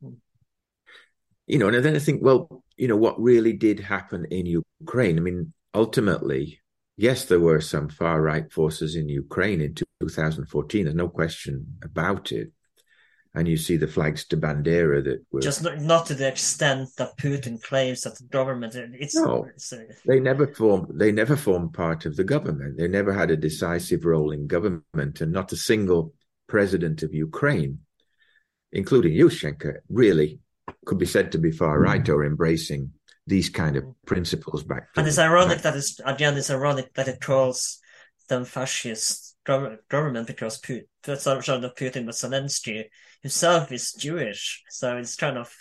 and then I think, well, what really did happen in Ukraine? I mean, ultimately, yes, there were some far-right forces in Ukraine in 2014. There's no question about it. And you see the flags to Bandera that were... Just not to the extent that Putin claims that the government... They never formed part of the government. They never had a decisive role in government, and not a single president of Ukraine, including Yushchenko, really could be said to be far-right or embracing these kind of principles back then. And it's ironic that it calls them fascist government because Putin, but Zelensky himself is Jewish, so it's kind of...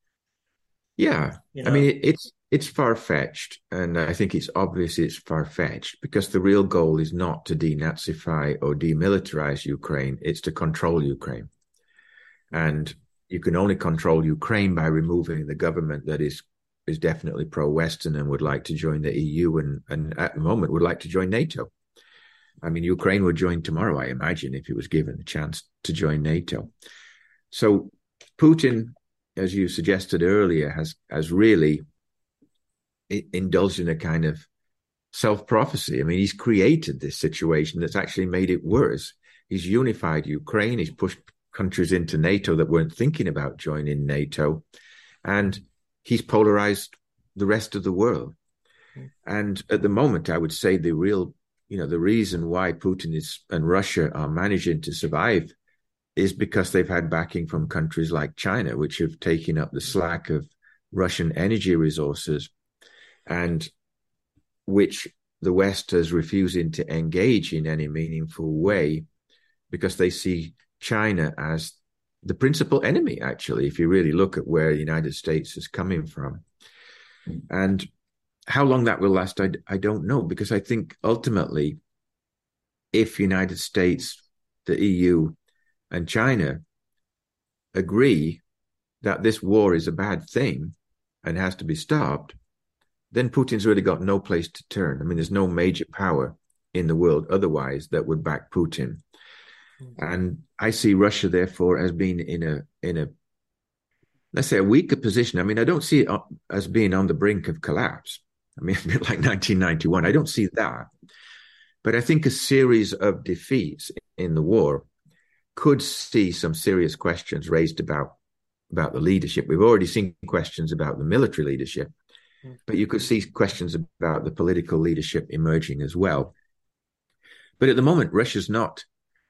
Yeah, I mean, it's far-fetched, and I think it's obvious it's far-fetched because the real goal is not to denazify or demilitarize Ukraine, it's to control Ukraine. And you can only control Ukraine by removing the government that is definitely pro-Western and would like to join the EU and at the moment would like to join NATO. I mean, Ukraine would join tomorrow, I imagine, if it was given the chance to join NATO. So Putin, as you suggested earlier, has really indulged in a kind of self-prophecy. I mean, he's created this situation that's actually made it worse. He's unified Ukraine. He's pushed countries into NATO that weren't thinking about joining NATO. And he's polarized the rest of the world. And at the moment, I would say the reason why Putin and Russia are managing to survive is because they've had backing from countries like China, which have taken up the slack of Russian energy resources and which the West is refusing to engage in any meaningful way because they see China as the principal enemy, actually, if you really look at where the United States is coming from. And how long that will last, I don't know, because I think ultimately, if United States, the EU, and China agree that this war is a bad thing and has to be stopped, then Putin's really got no place to turn. I mean, there's no major power in the world otherwise that would back Putin. And I see Russia, therefore, as being in a let's say, a weaker position. I mean, I don't see it as being on the brink of collapse. I mean, a bit like 1991. I don't see that. But I think a series of defeats in the war could see some serious questions raised about the leadership. We've already seen questions about the military leadership, but you could see questions about the political leadership emerging as well. But at the moment, Russia's not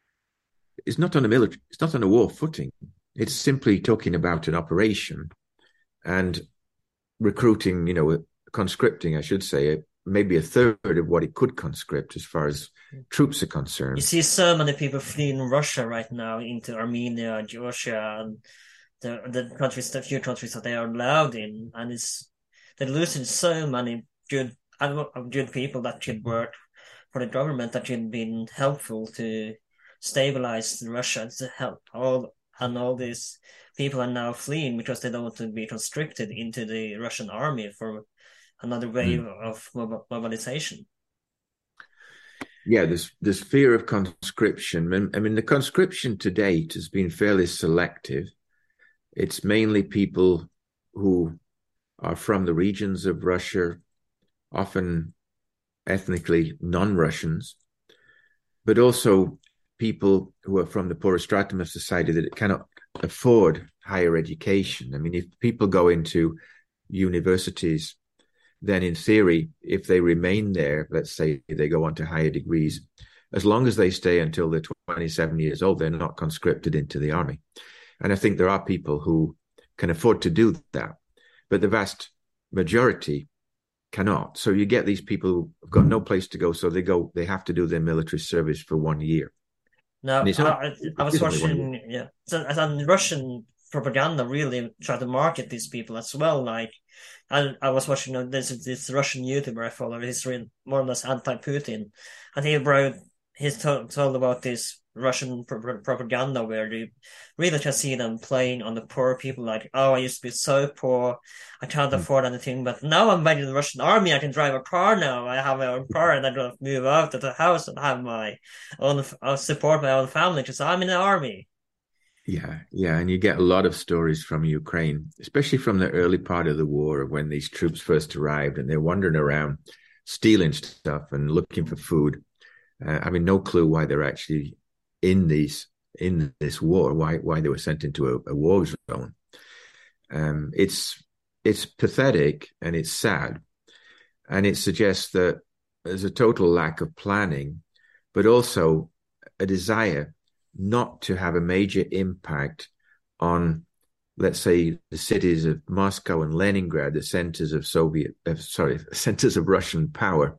on a war footing. It's simply talking about an operation and recruiting, conscripting, I should say, maybe a third of what it could conscript as far as troops are concerned. You see so many people fleeing Russia right now into Armenia, Georgia, and the few countries that they are allowed in, and they're losing so many good people that should work for the government, that should be helpful to stabilize Russia, to help all these people are now fleeing because they don't want to be conscripted into the Russian army for another wave of mobilization. Yeah, there's fear of conscription. I mean, the conscription to date has been fairly selective. It's mainly people who are from the regions of Russia, often ethnically non-Russians, but also people who are from the poorer stratum of society that cannot afford higher education. I mean, if people go into universities, then in theory, if they remain there, let's say they go on to higher degrees, as long as they stay until they're 27 years old, they're not conscripted into the army. And I think there are people who can afford to do that, but the vast majority cannot. So you get these people who've got no place to go, so they have to do their military service for 1 year. Now, I was watching, so Russian propaganda really try to market these people as well. Like, I was watching this Russian YouTuber I follow. He's really more or less anti-Putin, and he's told about this Russian propaganda where you really can see them playing on the poor people. Like, oh, I used to be so poor, I can't afford anything, but now I'm back in the Russian army. I can drive a car now. I have my own car, and I don't move out of the house and have my own, support my own family because I'm in the army. Yeah, and you get a lot of stories from Ukraine, especially from the early part of the war when these troops first arrived and they're wandering around stealing stuff and looking for food, having no clue why they're actually in this war, why they were sent into a war zone. It's pathetic and it's sad, and it suggests that there's a total lack of planning, but also a desire not to have a major impact on, let's say, the cities of Moscow and Leningrad, the centers of centers of Russian power,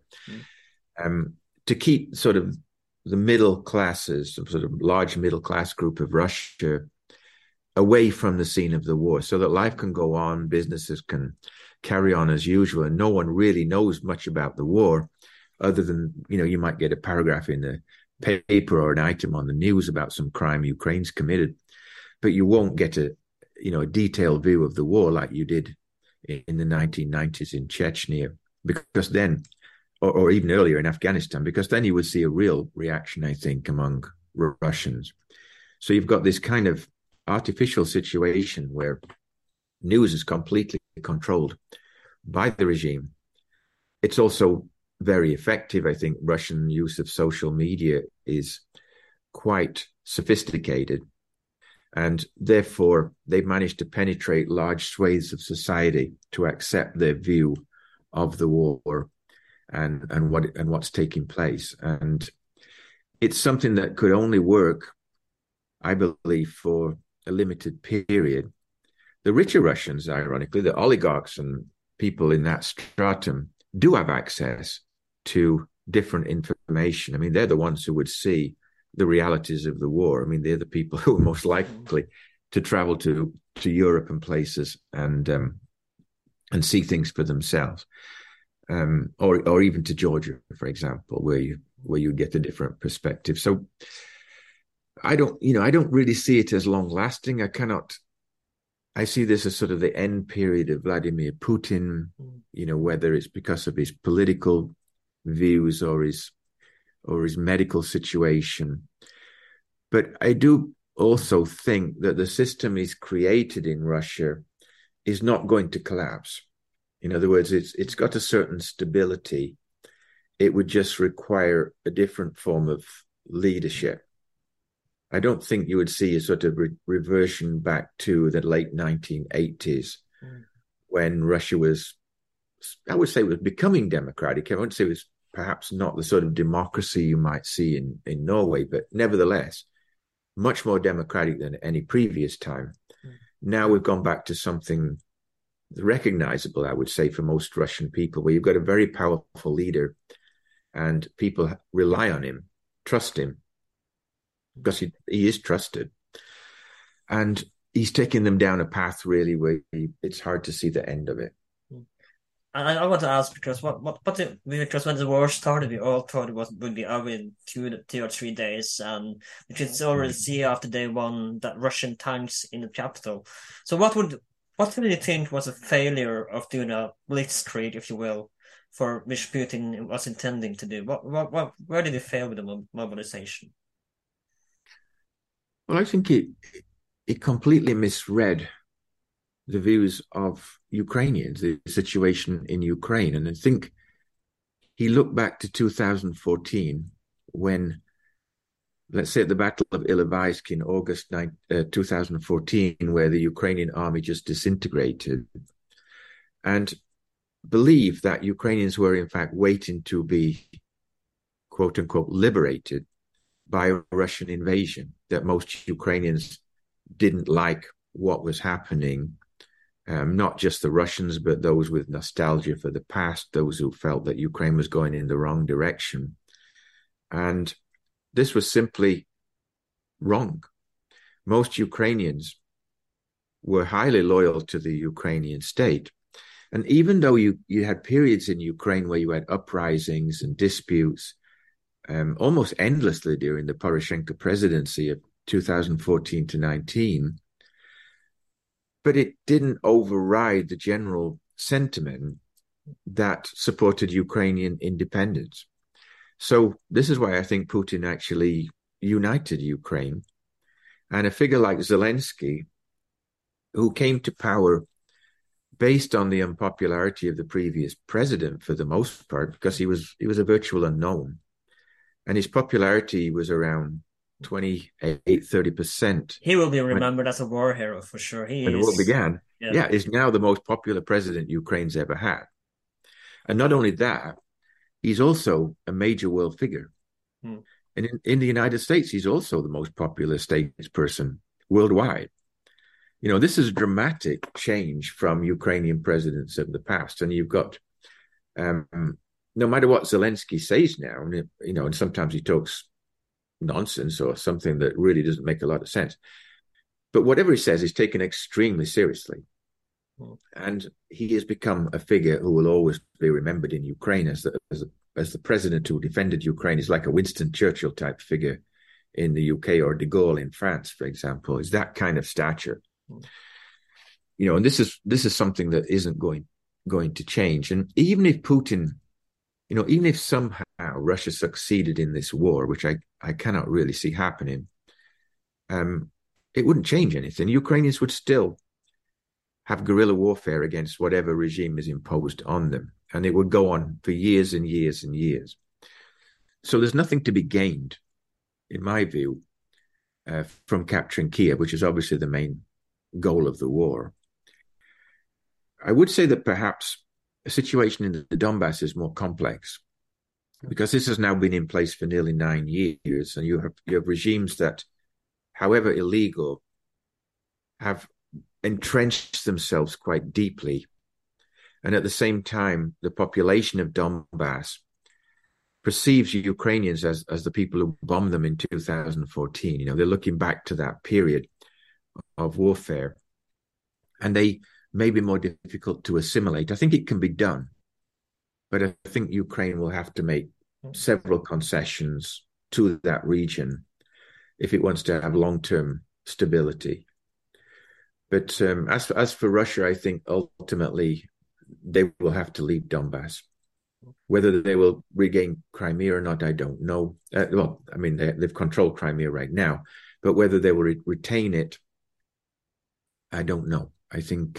to keep sort of the middle classes, some sort of large middle class group of Russia, away from the scene of the war, so that life can go on, businesses can carry on as usual, and no one really knows much about the war, other than, you might get a paragraph in the paper or an item on the news about some crime Ukraine's committed, but you won't get a detailed view of the war like you did in the 1990s in Chechnya, because then, or even earlier in Afghanistan, because then you would see a real reaction, I think, among Russians. So you've got this kind of artificial situation where news is completely controlled by the regime. It's also very effective. I think Russian use of social media is quite sophisticated, and therefore they've managed to penetrate large swathes of society to accept their view of the war and what's taking place. And it's something that could only work, I believe, for a limited period. The richer Russians, ironically, the oligarchs and people in that stratum, do have access to different information. I mean, they're the ones who would see the realities of the war. I mean, they're the people who are most likely to travel to Europe and places and see things for themselves, or even to Georgia, for example, where you get a different perspective. So I don't really see it as long lasting. I see this as sort of the end period of Vladimir Putin, whether it's because of his political views or his medical situation. But I do also think that the system he's created in Russia is not going to collapse. In other words, it's got a certain stability. It would just require a different form of leadership. I don't think you would see a sort of reversion back to the late 1980s when Russia was, I would say, was becoming democratic. I wouldn't say it was perhaps not the sort of democracy you might see in Norway, but nevertheless, much more democratic than any previous time. Now we've gone back to something recognizable, I would say, for most Russian people, where you've got a very powerful leader and people rely on him, trust him, because he is trusted. And he's taking them down a path, really, where it's hard to see the end of it. I want to ask, because because when the war started, we all thought it would be over in 2 or 3 days, and we could already see after day one that Russian tanks in the capital. So what do you think was a failure of doing a blitzkrieg, if you will, for which Putin was intending to do? Where did he fail with the mobilization? Well, I think it completely misread the views of Ukrainians, the situation in Ukraine. And I think he looked back to 2014 when, let's say, at the Battle of Ilovaisk in August 2014, where the Ukrainian army just disintegrated, and believed that Ukrainians were in fact waiting to be, quote unquote, liberated by a Russian invasion, that most Ukrainians didn't like what was happening. Not just the Russians, but those with nostalgia for the past, those who felt that Ukraine was going in the wrong direction. And this was simply wrong. Most Ukrainians were highly loyal to the Ukrainian state. And even though you had periods in Ukraine where you had uprisings and disputes, almost endlessly during the Poroshenko presidency of 2014 to 19, but it didn't override the general sentiment that supported Ukrainian independence. So this is why I think Putin actually united Ukraine. And a figure like Zelensky, who came to power based on the unpopularity of the previous president for the most part, because he was a virtual unknown, and his popularity was around 28-30%. He will be remembered as a war hero for sure. When the war began, is now the most popular president Ukraine's ever had. And not only that, he's also a major world figure. And in the United States, he's also the most popular statesperson worldwide. This is a dramatic change from Ukrainian presidents of the past. And you've got, no matter what Zelensky says now, and sometimes he talks nonsense or something that really doesn't make a lot of sense. But whatever he says is taken extremely seriously. And he has become a figure who will always be remembered in Ukraine as the president who defended Ukraine. Is like a Winston Churchill type figure in the UK, or de Gaulle in France, for example. Is that kind of stature. And this is something that isn't going to change. And even if Putin, even if somehow Russia succeeded in this war, which I cannot really see happening, it wouldn't change anything. Ukrainians would still have guerrilla warfare against whatever regime is imposed on them. And it would go on for years and years and years. So there's nothing to be gained, in my view, from capturing Kiev, which is obviously the main goal of the war. I would say that perhaps a situation in the Donbass is more complex, because this has now been in place for nearly 9 years, and you have regimes that, however illegal, have entrenched themselves quite deeply. And at the same time, the population of Donbass perceives Ukrainians as the people who bombed them in 2014. They're looking back to that period of warfare, and they may be more difficult to assimilate. I think it can be done, but I think Ukraine will have to make several concessions to that region if it wants to have long-term stability. But as for Russia, I think ultimately they will have to leave Donbass. Whether they will regain Crimea or not, I don't know. They've controlled Crimea right now, but whether they will retain it, I don't know. I think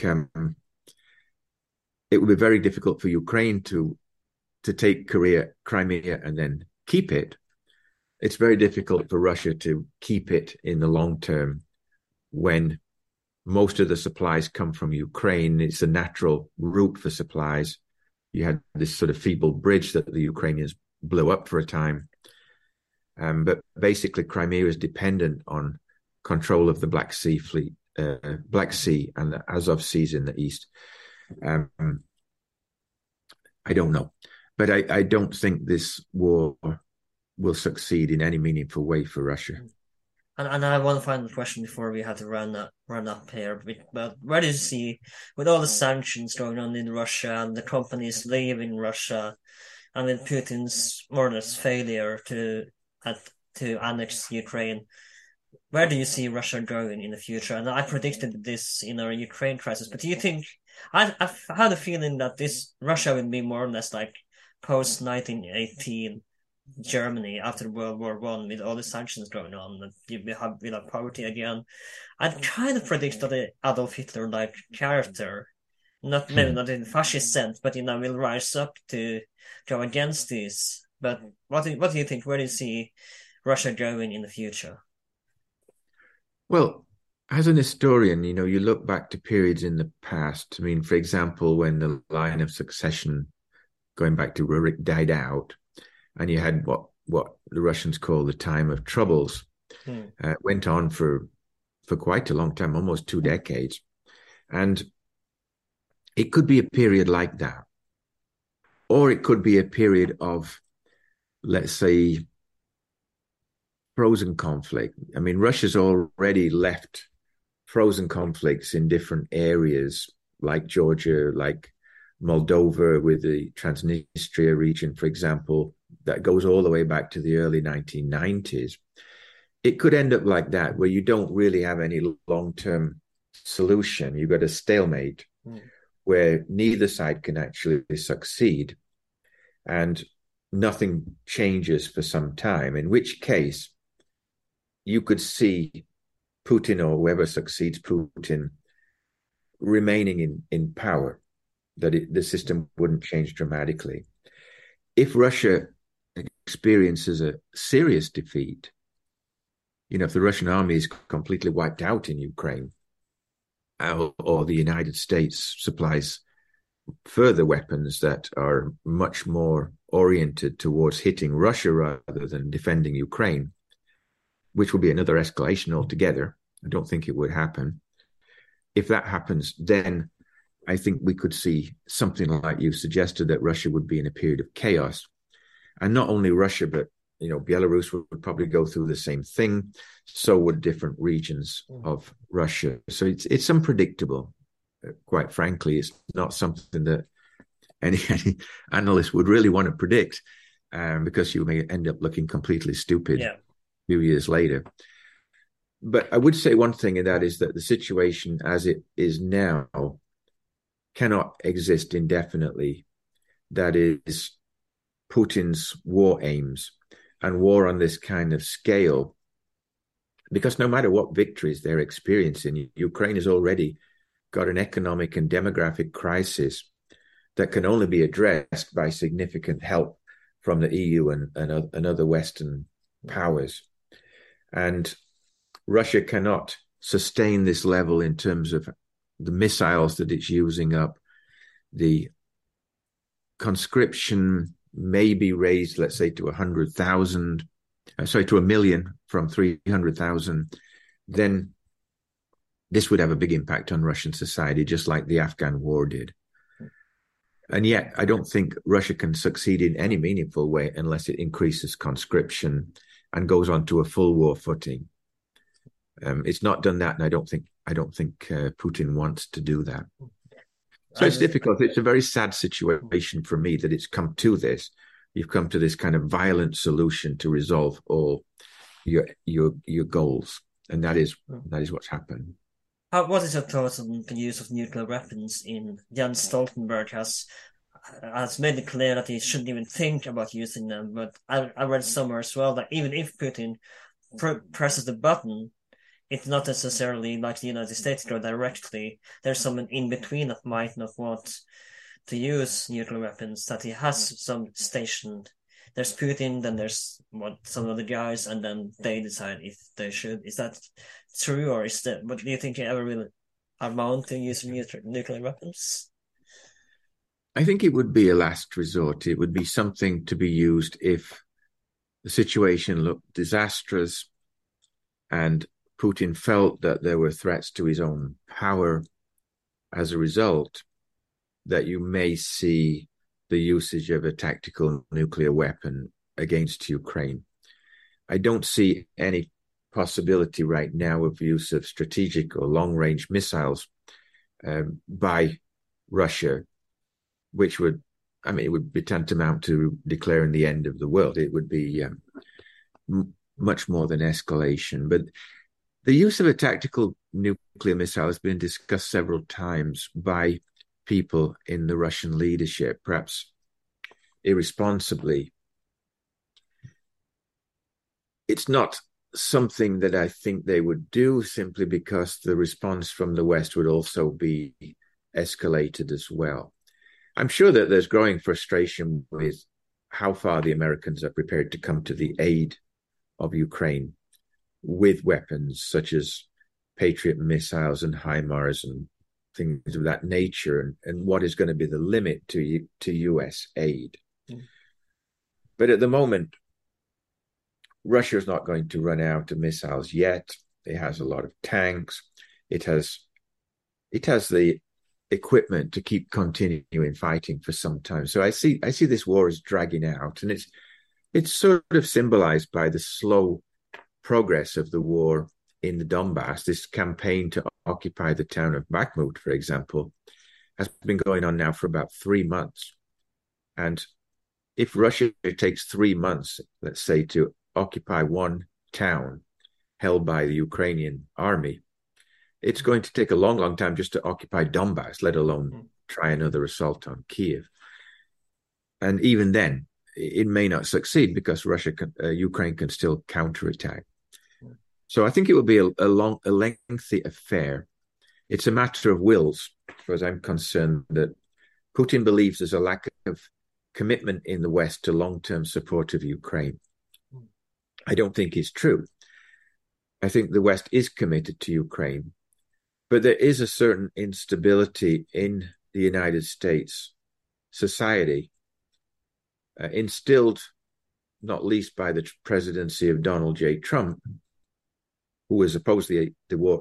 it would be very difficult for Ukraine to take Crimea and then keep it. It's very difficult for Russia to keep it in the long term when most of the supplies come from Ukraine. It's a natural route for supplies. You had this sort of feeble bridge that the Ukrainians blew up for a time. But basically, Crimea is dependent on control of the Black Sea fleet, Black Sea and the Azov Seas in the east. I don't know. But I don't think this war will succeed in any meaningful way for Russia. And I have one final question before we have to run up here. But where do you see, with all the sanctions going on in Russia and the companies leaving Russia, and with Putin's more or less failure to annex Ukraine, where do you see Russia going in the future? And I predicted this in our Ukraine crisis. But do you think, I've had a feeling that this Russia will be more or less like post-1918 Germany after World War One, with all the sanctions going on, and we'll have poverty again. I'd kind of predict that the Adolf Hitler-like character, maybe not in fascist sense, but will rise up to go against this. But what do you think? Where do you see Russia going in the future? Well, as an historian, you look back to periods in the past. For example, when the line of succession, going back to Rurik, died out, and you had what the Russians call the time of troubles, went on for quite a long time, almost 2 decades. And it could be a period like that. Or it could be a period of, let's say, frozen conflict. Russia's already left frozen conflicts in different areas, like Georgia, like Moldova with the Transnistria region, for example, that goes all the way back to the early 1990s. It could end up like that, where you don't really have any long-term solution. You've got a stalemate where neither side can actually succeed, and nothing changes for some time, in which case you could see Putin, or whoever succeeds Putin, remaining in power, that the system wouldn't change dramatically. If Russia experiences a serious defeat, if the Russian army is completely wiped out in Ukraine, or the United States supplies further weapons that are much more oriented towards hitting Russia rather than defending Ukraine, which will be another escalation altogether. I don't think it would happen. If that happens, then I think we could see something like you suggested, that Russia would be in a period of chaos. And not only Russia, but Belarus would probably go through the same thing. So would different regions of Russia. So it's unpredictable. Quite frankly, it's not something that any analyst would really want to predict, because you may end up looking completely stupid a few years later. But I would say one thing, and that is that the situation as it is now cannot exist indefinitely. That is, Putin's war aims and war on this kind of scale, because no matter what victories they're experiencing, Ukraine has already got an economic and demographic crisis that can only be addressed by significant help from the EU and other Western powers. And Russia cannot sustain this level in terms of the missiles that it's using up. The conscription may be raised, let's say, to 100,000, to 1 million from 300,000. Then this would have a big impact on Russian society, just like the Afghan war did. And yet, I don't think Russia can succeed in any meaningful way unless it increases conscription and goes on to a full war footing. It's not done that, and I don't think Putin wants to do that. So it's difficult. It's a very sad situation for me that it's come to this. You've come to this kind of violent solution to resolve all your goals, and that is what's happened. What is your thoughts on the use of nuclear weapons? Jens Stoltenberg has made it clear that he shouldn't even think about using them. But I read somewhere as well that even if Putin presses the button, it's not necessarily like the United States go directly. There's someone in between that might not want to use nuclear weapons, that he has some stationed. There's Putin, then there's some other guys, and then they decide if they should. Is that true, or what do you think you ever will amount to using nuclear weapons? I think it would be a last resort. It would be something to be used if the situation looked disastrous and Putin felt that there were threats to his own power as a result, that you may see the usage of a tactical nuclear weapon against Ukraine. I don't see any possibility right now of use of strategic or long-range missiles by Russia, which would be tantamount to declaring the end of the world. It would be much more than escalation. But the use of a tactical nuclear missile has been discussed several times by people in the Russian leadership, perhaps irresponsibly. It's not something that I think they would do, simply because the response from the West would also be escalated as well. I'm sure that there's growing frustration with how far the Americans are prepared to come to the aid of Ukraine with weapons such as Patriot missiles and HIMARS and things of that nature, and what is going to be the limit to US aid. But at the moment, Russia is not going to run out of missiles yet. It has a lot of tanks. It has the equipment to keep continuing fighting for some time. So I see this war as dragging out, and it's sort of symbolized by the slow progress of the war in the Donbass. This campaign to occupy the town of Bakhmut, for example, has been going on now for about 3 months. And if Russia takes 3 months, let's say, to occupy one town held by the Ukrainian army, it's going to take a long, long time just to occupy Donbass, let alone try another assault on Kiev. And even then, it may not succeed because Ukraine can still counterattack. So I think it will be a lengthy affair. it's a matter of wills, as far as I'm concerned, that Putin believes there's a lack of commitment in the West to long-term support of Ukraine. I don't think it's true. I think the West is committed to Ukraine, but there is a certain instability in the United States society, instilled not least by the presidency of Donald J. Trump, who has opposed the war.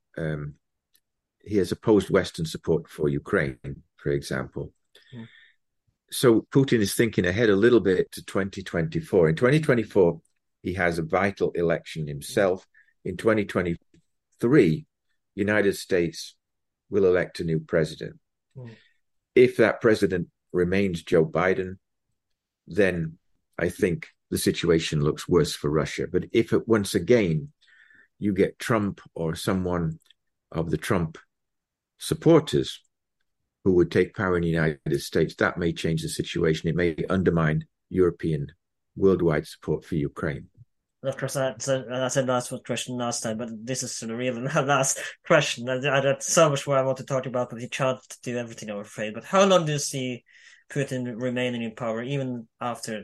He has opposed Western support for Ukraine, for example. Mm. So Putin is thinking ahead a little bit to 2024. In 2024, he has a vital election himself. In 2023, United States will elect a new president. Mm. If that president remains Joe Biden, then I think the situation looks worse for Russia. But if it, once again, you get Trump or someone of the Trump supporters who would take power in the United States, that may change the situation. It may undermine European worldwide support for Ukraine. Of course, that's a last question last time, but this is the real last question. I had so much more I want to talk about, but he can't do everything, I'm afraid. But how long do you see Putin remaining in power, even after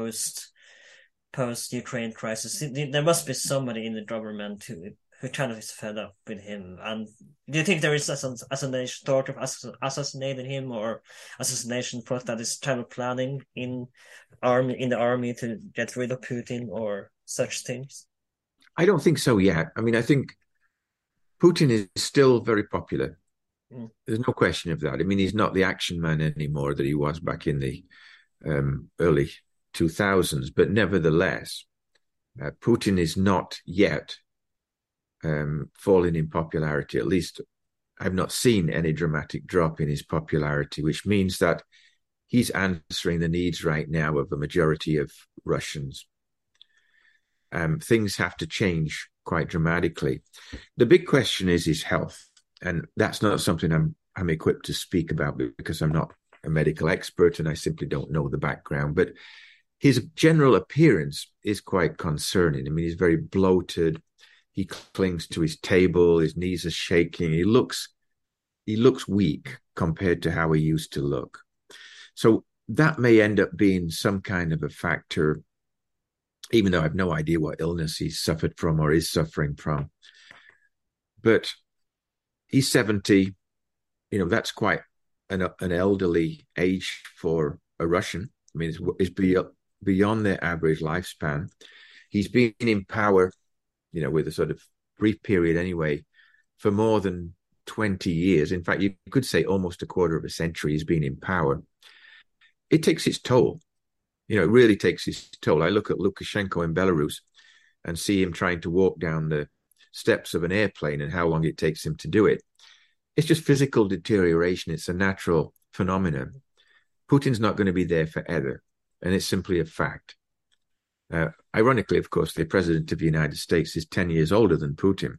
post-Ukraine crisis? There must be somebody in the government who kind of is fed up with him. And do you think there is assassination thought of assassinating him, or assassination plot that is kind of planning in the army to get rid of Putin or such things? I don't think so yet. I mean, I think Putin is still very popular. Mm. There's no question of that. I mean, he's not the action man anymore that he was back in the early 2000s, but nevertheless, Putin is not yet falling in popularity. At least I've not seen any dramatic drop in his popularity, which means that he's answering the needs right now of a majority of Russians. Things have to change quite dramatically. The big question is his health, and that's not something I'm equipped to speak about because I'm not a medical expert and I simply don't know the background. But his general appearance is quite concerning. I mean, he's very bloated. He clings to his table. His knees are shaking. He looks weak compared to how he used to look. So that may end up being some kind of a factor, even though I have no idea what illness he suffered from or is suffering from. But he's 70. You know, that's quite an elderly age for a Russian. I mean, it's beyond their average lifespan. He's been in power, you know, with a sort of brief period anyway, for more than 20 years. In fact, you could say almost a quarter of a century he's been in power. It takes its toll. You know, it really takes its toll. I look at Lukashenko in Belarus and see him trying to walk down the steps of an airplane and how long it takes him to do it. It's just physical deterioration. It's a natural phenomenon. Putin's not going to be there forever, and it's simply a fact. Ironically, of course, the president of the United States is 10 years older than Putin.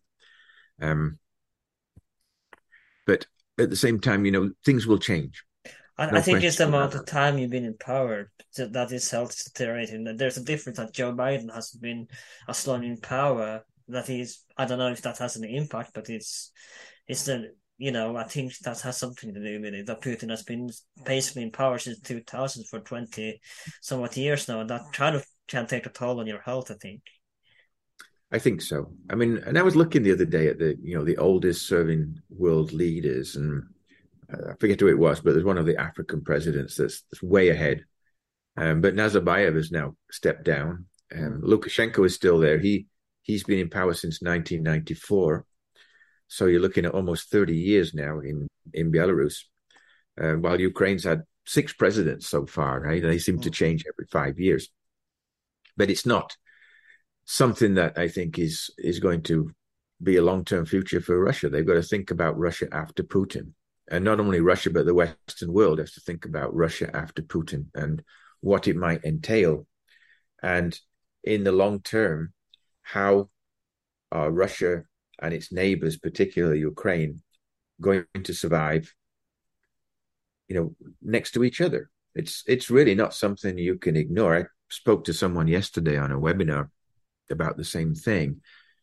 But at the same time, you know, things will change. I think it's the amount of time you've been in power that his health is deteriorating. There's a difference that Joe Biden has been as long in power that he's, I don't know if that has any impact, but it's the, you know, I think that has something to do with it, that Putin has been basically in power since 2000 for 20 somewhat years now, and that kind of can take a toll on your health, I think. I think so. I mean, and I was looking the other day at the oldest serving world leaders, and I forget who it was, but there's one of the African presidents that's way ahead. But Nazarbayev has now stepped down. Lukashenko is still there. He's been in power since 1994. So you're looking at almost 30 years now in Belarus, while Ukraine's had 6 presidents so far, right? They seem to change every 5 years. But it's not something that I think is going to be a long-term future for Russia. They've got to think about Russia after Putin. And not only Russia, but the Western world has to think about Russia after Putin and what it might entail. And in the long term, how are Russia and its neighbors, particularly Ukraine, going to survive, you know, next to each other? It's really not something you can ignore. I spoke to someone yesterday on a webinar about the same thing.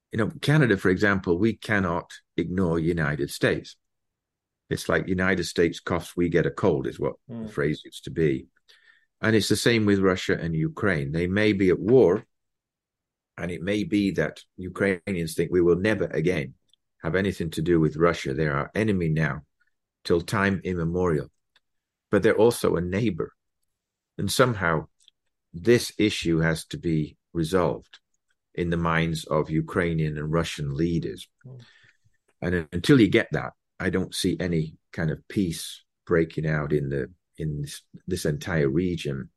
Canada, for example, we cannot ignore United States. It's like United States coughs, we get a cold, is what the phrase used to be. And it's the same with Russia and Ukraine. They may be at war, and it may be that Ukrainians think we will never again have anything to do with Russia. They're our enemy now, till time immemorial. But they're also a neighbor. And somehow this issue has to be resolved in the minds of Ukrainian and Russian leaders. And until you get that, I don't see any kind of peace breaking out in this entire region.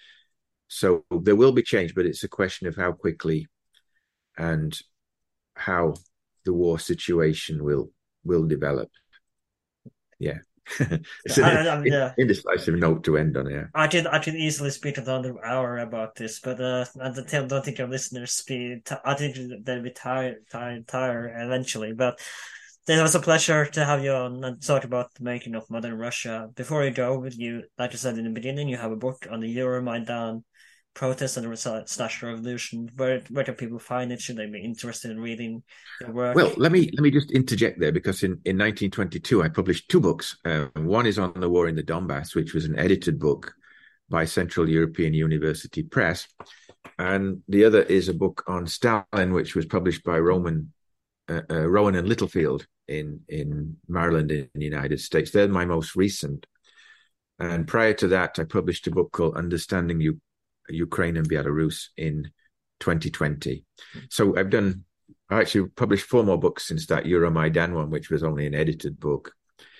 So there will be change, but it's a question of how quickly and how the war situation will develop. Yeah. It's an indecisive note to end on here. I could easily speak another hour about this, but I don't think our listeners I think they'll be tired eventually. But it was a pleasure to have you on and talk about the making of modern Russia. Before we go with you, like you said in the beginning, you have a book on the Euromaidan protest and the / revolution. Where can people find it? Should they be interested in reading your work? Well, let me just interject there, because in 1922 I published 2 books. One is on the war in the Donbass, which was an edited book by Central European University Press, and the other is a book on Stalin, which was published by Rowan and Littlefield in Maryland in the United States. They're my most recent. And prior to that, I published a book called Understanding Ukraine and Belarus in 2020. So I actually published 4 more books since that Euromaidan one, which was only an edited book,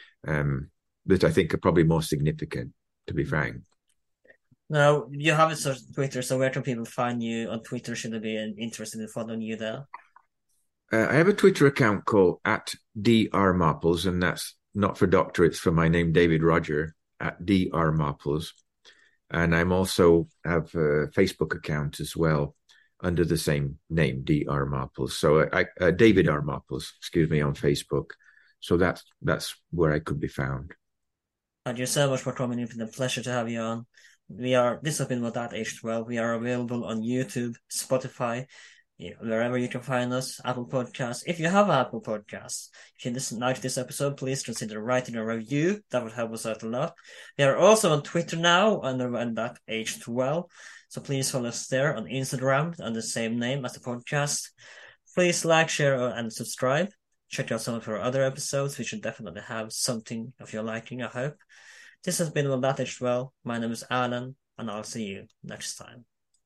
that I think are probably more significant, to be frank. Now, you have a Twitter, so where can people find you on Twitter? Should they be interested in following you there? I have a Twitter account called @drmopples, and that's not for doctor, it's for my name, David Roger, @drmopples. And I'm also have a Facebook account as well under the same name, D.R. Mopples. So David R. Mopples, on Facebook. So that's where I could be found. Thank you so much for coming in. It's been a pleasure to have you on. This has been What That Age 12. We are available on YouTube, Spotify, wherever you can find us, Apple Podcasts. If you have Apple Podcasts, if you listen to this episode, please consider writing a review. That would help us out a lot. We are also on Twitter now under That Age 12. So please follow us there, on Instagram under the same name as the podcast. Please like, share, and subscribe. Check out some of our other episodes. We should definitely have something of your liking, I hope. This has been What That Age 12. My name is Alan, and I'll see you next time.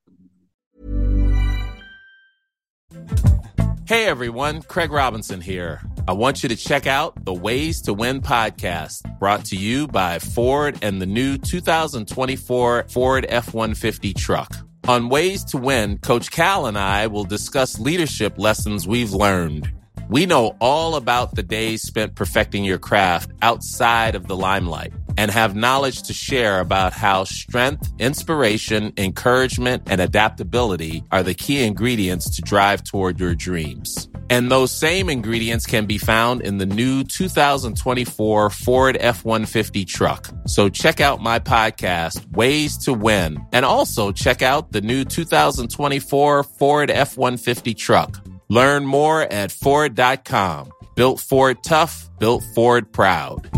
Hey everyone, Craig Robinson here. I want you to check out the Ways to Win podcast, brought to you by Ford and the new 2024 Ford F-150 truck. On Ways to Win, Coach Cal and I will discuss leadership lessons we've learned. We know all about the days spent perfecting your craft outside of the limelight, and have knowledge to share about how strength, inspiration, encouragement, and adaptability are the key ingredients to drive toward your dreams. And those same ingredients can be found in the new 2024 Ford F-150 truck. So check out my podcast, Ways to Win, and also check out the new 2024 Ford F-150 truck. Learn more at Ford.com. Built Ford tough, built Ford proud.